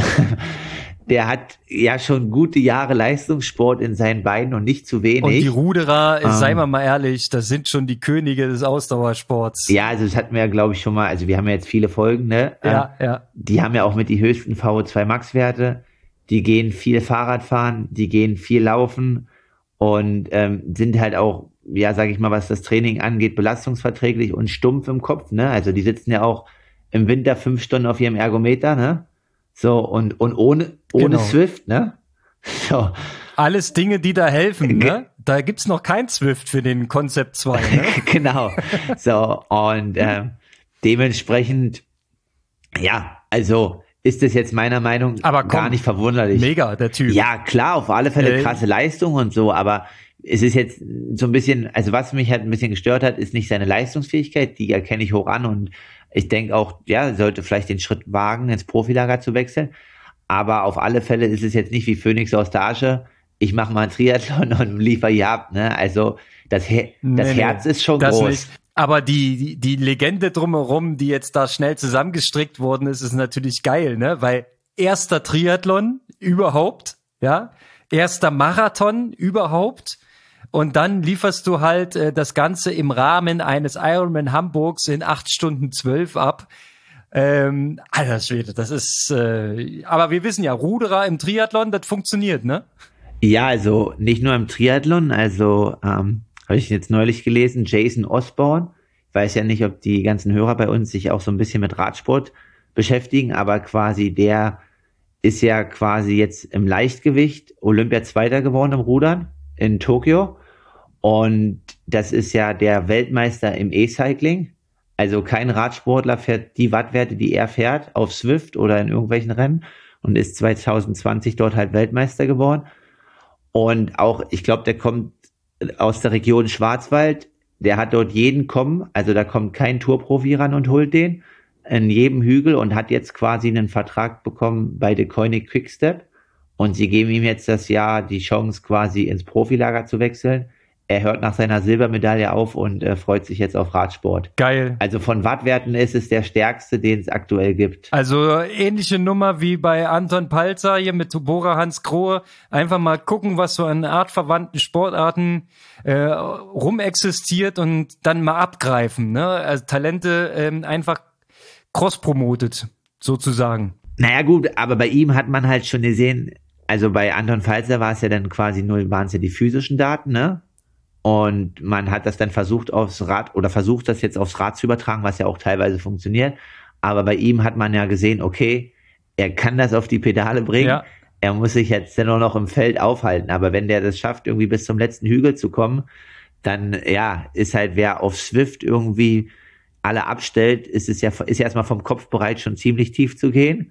Der hat ja schon gute Jahre Leistungssport in seinen Beinen und nicht zu wenig. Und die Ruderer, seien wir mal ehrlich, das sind schon die Könige des Ausdauersports. Ja, also das hatten wir ja, glaube ich, schon mal, also wir haben ja jetzt viele Folgen, ne? Ja. Die haben ja auch mit die höchsten VO2 Max-Werte, die gehen viel Fahrrad fahren, die gehen viel laufen und sind halt auch, ja, sage ich mal, was das Training angeht, belastungsverträglich und stumpf im Kopf, ne? Also die sitzen ja auch im Winter 5 Stunden auf ihrem Ergometer, ne? So, und ohne Genau. Zwift, ne? So. Alles Dinge, die da helfen, ne? Da gibt's noch kein Zwift für den Concept 2, ne? Genau. So, und dementsprechend, ja, also ist das jetzt meiner Meinung Aber gar nicht verwunderlich. Mega, der Typ. Ja, klar, auf alle Fälle krasse Leistung und so, aber es ist jetzt so ein bisschen, also was mich halt ein bisschen gestört hat, ist nicht seine Leistungsfähigkeit, die erkenne ich hoch an und ich denke auch, ja, sollte vielleicht den Schritt wagen, ins Profilager zu wechseln, aber auf alle Fälle ist es jetzt nicht wie Phönix aus der Asche, ich mache mal einen Triathlon und liefere hier ab, ne, also das Herz ist schon groß. Nicht. Aber die Legende drumherum, die jetzt da schnell zusammengestrickt worden ist, ist natürlich geil, ne, weil erster Triathlon überhaupt, ja, erster Marathon überhaupt und dann lieferst du halt das Ganze im Rahmen eines Ironman Hamburgs in 8 Stunden 12 ab. Alter Schwede, das ist, aber wir wissen ja, Ruderer im Triathlon, das funktioniert, ne? Ja, also nicht nur im Triathlon, also habe ich jetzt neulich gelesen, Jason Osborne, ich weiß ja nicht, ob die ganzen Hörer bei uns sich auch so ein bisschen mit Radsport beschäftigen, aber quasi der ist ja quasi jetzt im Leichtgewicht Olympia-Zweiter geworden im Rudern in Tokio und das ist ja der Weltmeister im E-Cycling, also kein Radsportler fährt die Wattwerte, die er fährt, auf Zwift oder in irgendwelchen Rennen und ist 2020 dort halt Weltmeister geworden. Und auch, ich glaube, der kommt aus der Region Schwarzwald, der hat dort jeden kommen, also da kommt kein Tourprofi ran und holt den in jedem Hügel und hat jetzt quasi einen Vertrag bekommen bei Deceuninck Quickstep und sie geben ihm jetzt das Jahr die Chance quasi ins Profilager zu wechseln. Er hört nach seiner Silbermedaille auf und freut sich jetzt auf Radsport. Geil. Also von Wattwerten ist es der stärkste, den es aktuell gibt. Also ähnliche Nummer wie bei Anton Palzer hier mit Bora Hans Grohe. Einfach mal gucken, was so an artverwandten Sportarten rumexistiert und dann mal abgreifen. Ne? Also Talente einfach cross-promotet, sozusagen. Naja gut, aber bei ihm hat man halt schon gesehen, also bei Anton Palzer war es ja dann quasi nur, waren es ja die physischen Daten, ne? Und man hat das dann versucht aufs Rad oder versucht das jetzt aufs Rad zu übertragen, was ja auch teilweise funktioniert. Aber bei ihm hat man ja gesehen, okay, er kann das auf die Pedale bringen. Ja. Er muss sich jetzt nur noch im Feld aufhalten. Aber wenn der das schafft, irgendwie bis zum letzten Hügel zu kommen, dann, ja, ist halt, wer auf Zwift irgendwie alle abstellt, ist ja erstmal vom Kopf bereit, schon ziemlich tief zu gehen.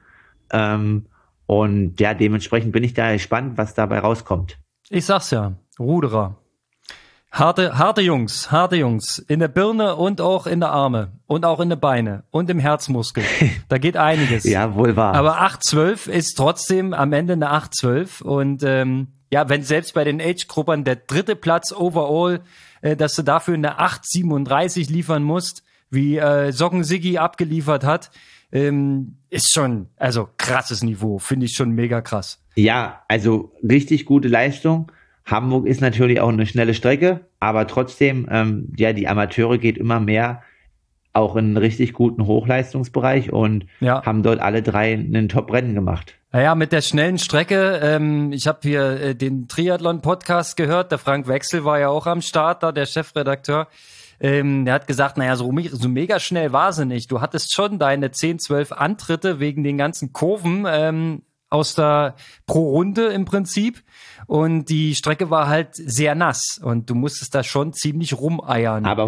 Und ja, dementsprechend bin ich da gespannt, was dabei rauskommt. Ich sag's ja, Ruderer. Harte Jungs, in der Birne und auch in der Arme und auch in der Beine und im Herzmuskel. Da geht einiges. Ja, wohl wahr. Aber 8,12 ist trotzdem am Ende eine 8,12 und ja, wenn selbst bei den Age-Gruppern der 3. Platz overall, dass du dafür eine 8,37 liefern musst, wie Socken Siggi abgeliefert hat, ist schon, also krasses Niveau, finde ich schon mega krass. Ja, also richtig gute Leistung. Hamburg ist natürlich auch eine schnelle Strecke, aber trotzdem, ja, die Amateure geht immer mehr auch in einen richtig guten Hochleistungsbereich und haben dort alle 3 einen Top-Rennen gemacht. Naja, mit der schnellen Strecke, ich habe hier den Triathlon-Podcast gehört, der Frank Wechsel war ja auch am Start, da der Chefredakteur. Der hat gesagt, naja, so mega schnell war sie nicht. Du hattest schon deine 10, 12 Antritte wegen den ganzen Kurven aus der pro Runde im Prinzip. Und die Strecke war halt sehr nass und du musstest da schon ziemlich rumeiern. Aber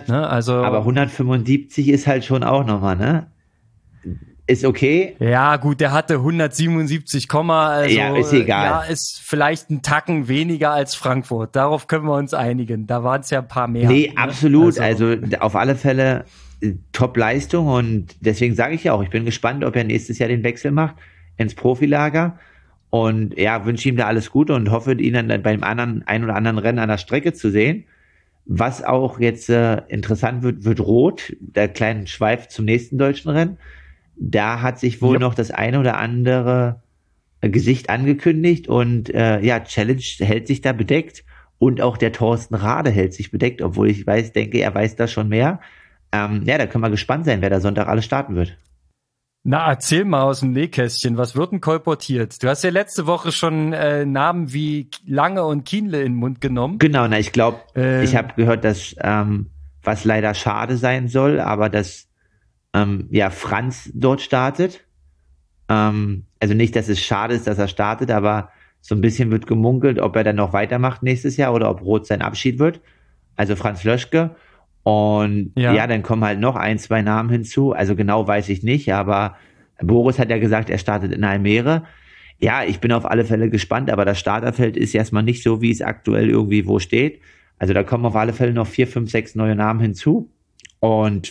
175 ist halt schon auch nochmal, ne? Ist okay. Ja, gut, der hatte 177, also, ja, ist egal. Ja, ist vielleicht ein Tacken weniger als Frankfurt. Darauf können wir uns einigen. Da waren es ja ein paar mehr. Nee, ne? Absolut. Also auf alle Fälle Top-Leistung und deswegen sage ich ja auch, ich bin gespannt, ob er nächstes Jahr den Wechsel macht ins Profilager. Und ja, wünsche ihm da alles Gute und hoffe, ihn dann beim ein oder anderen Rennen an der Strecke zu sehen. Was auch jetzt interessant wird Roth, der kleine Schweif zum nächsten deutschen Rennen. Da hat sich wohl noch das eine oder andere Gesicht angekündigt und Challenge hält sich da bedeckt und auch der Thorsten Rade hält sich bedeckt, obwohl ich denke, er weiß da schon mehr. Da können wir gespannt sein, wer da Sonntag alles starten wird. Na, erzähl mal aus dem Nähkästchen, was wird denn kolportiert? Du hast ja letzte Woche schon Namen wie Lange und Kienle in den Mund genommen. Genau, ich glaube, ich habe gehört, dass, was leider schade sein soll, aber dass Franz dort startet. Also nicht, dass es schade ist, dass er startet, aber so ein bisschen wird gemunkelt, ob er dann noch weitermacht nächstes Jahr oder ob Roth sein Abschied wird. Also Franz Löschke. Und dann kommen halt noch 1, 2 Namen hinzu. Also genau weiß ich nicht, aber Boris hat ja gesagt, er startet in Almere. Ja, ich bin auf alle Fälle gespannt, aber das Starterfeld ist erstmal nicht so, wie es aktuell irgendwie wo steht. Also da kommen auf alle Fälle noch 4, 5, 6 neue Namen hinzu. Und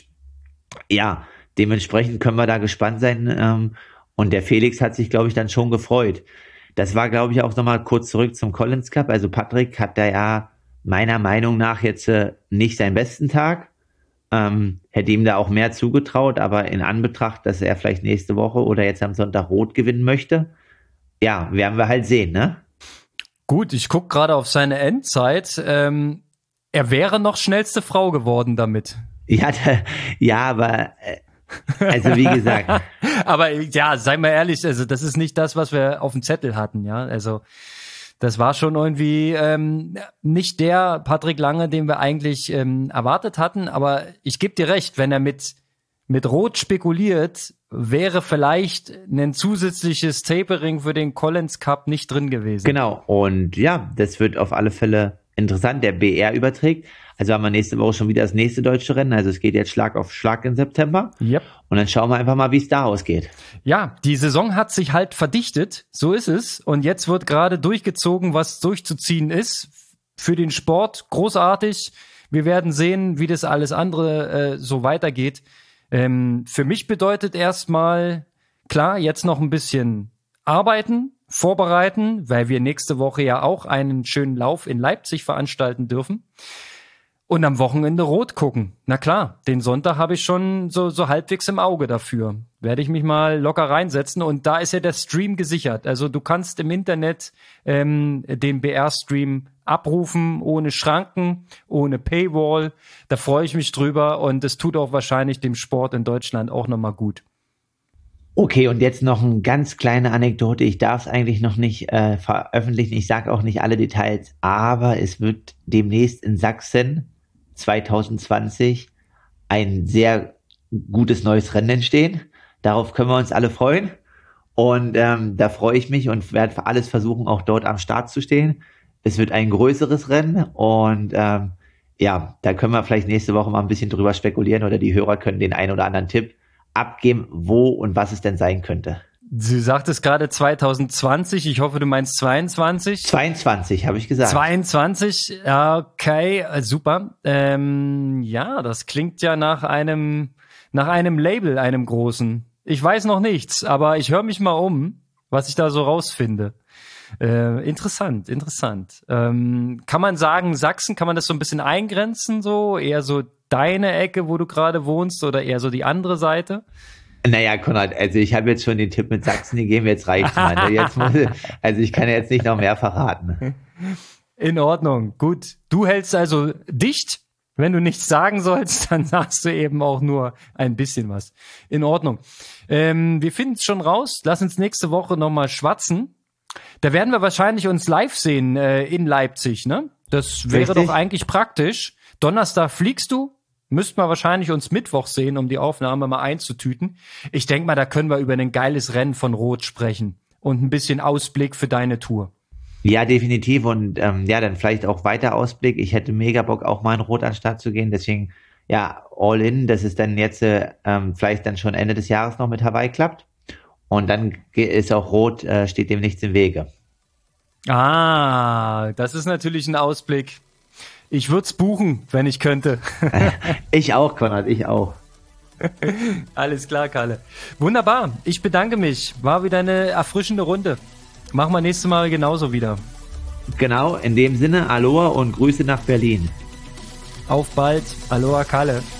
ja, dementsprechend können wir da gespannt sein. Und der Felix hat sich, glaube ich, dann schon gefreut. Das war, glaube ich, auch nochmal kurz zurück zum Collins Cup. Also Patrick hat da ja meiner Meinung nach jetzt nicht seinen besten Tag. Hätte ihm da auch mehr zugetraut, aber in Anbetracht, dass er vielleicht nächste Woche oder jetzt am Sonntag Rot gewinnen möchte, ja, werden wir halt sehen, ne? Gut, ich gucke gerade auf seine Endzeit. Er wäre noch schnellste Frau geworden damit. Ja, aber also wie gesagt. Aber ja, sei mal ehrlich, also das ist nicht das, was wir auf dem Zettel hatten, ja. Also das war schon irgendwie nicht der Patrick Lange, den wir eigentlich erwartet hatten. Aber ich gebe dir recht, wenn er mit Rot spekuliert, wäre vielleicht ein zusätzliches Tapering für den Collins Cup nicht drin gewesen. Genau, und ja, das wird auf alle Fälle interessant. Der BR überträgt. Also haben wir nächste Woche schon wieder das nächste deutsche Rennen. Also es geht jetzt Schlag auf Schlag im September. Yep. Und dann schauen wir einfach mal, wie es da ausgeht. Ja, die Saison hat sich halt verdichtet. So ist es. Und jetzt wird gerade durchgezogen, was durchzuziehen ist. Für den Sport großartig. Wir werden sehen, wie das alles andere so weitergeht. Für mich bedeutet erstmal, klar, jetzt noch ein bisschen arbeiten, vorbereiten, weil wir nächste Woche ja auch einen schönen Lauf in Leipzig veranstalten dürfen. Und am Wochenende Rot gucken. Na klar, den Sonntag habe ich schon so halbwegs im Auge dafür. Werde ich mich mal locker reinsetzen. Und da ist ja der Stream gesichert. Also du kannst im Internet den BR-Stream abrufen, ohne Schranken, ohne Paywall. Da freue ich mich drüber. Und es tut auch wahrscheinlich dem Sport in Deutschland auch nochmal gut. Okay, und jetzt noch eine ganz kleine Anekdote. Ich darf es eigentlich noch nicht veröffentlichen. Ich sage auch nicht alle Details. Aber es wird demnächst in Sachsen 2020 ein sehr gutes neues Rennen entstehen. Darauf können wir uns alle freuen. Und da freue ich mich und werde alles versuchen, auch dort am Start zu stehen. Es wird ein größeres Rennen und ja, da können wir vielleicht nächste Woche mal ein bisschen drüber spekulieren oder die Hörer können den einen oder anderen Tipp abgeben, wo und was es denn sein könnte. Du sagtest gerade 2020, ich hoffe, du meinst 22. 22, habe ich gesagt. 22, okay, super. Ja, das klingt ja nach einem Label, einem großen. Ich weiß noch nichts, aber ich höre mich mal um, was ich da so rausfinde. Interessant. Kann man sagen, Sachsen, kann man das so ein bisschen eingrenzen, so eher so deine Ecke, wo du gerade wohnst, oder eher so die andere Seite? Naja, Konrad, also ich habe jetzt schon den Tipp mit Sachsen gegeben, jetzt reicht's mal. Also ich kann jetzt nicht noch mehr verraten. In Ordnung, gut. Du hältst also dicht. Wenn du nichts sagen sollst, dann sagst du eben auch nur ein bisschen was. In Ordnung. Wir finden es schon raus. Lass uns nächste Woche nochmal schwatzen. Da werden wir wahrscheinlich uns live sehen in Leipzig, ne? Das wäre Richtig. doch eigentlich praktisch. Donnerstag fliegst du. Müssten wir wahrscheinlich uns Mittwoch sehen, um die Aufnahme mal einzutüten. Ich denke mal, da können wir über ein geiles Rennen von Rot sprechen und ein bisschen Ausblick für deine Tour. Ja, definitiv und ja, dann vielleicht auch weiter Ausblick. Ich hätte mega Bock, auch mal in Rot an den Start zu gehen. Deswegen, ja, all in, dass es dann jetzt vielleicht dann schon Ende des Jahres noch mit Hawaii klappt. Und dann ist auch Rot, steht dem nichts im Wege. Ah, das ist natürlich ein Ausblick. Ich würde es buchen, wenn ich könnte. Ich auch, Konrad, ich auch. Alles klar, Kalle. Wunderbar, ich bedanke mich. War wieder eine erfrischende Runde. Machen wir nächstes Mal genauso wieder. Genau, in dem Sinne, Aloha und Grüße nach Berlin. Auf bald. Aloha, Kalle.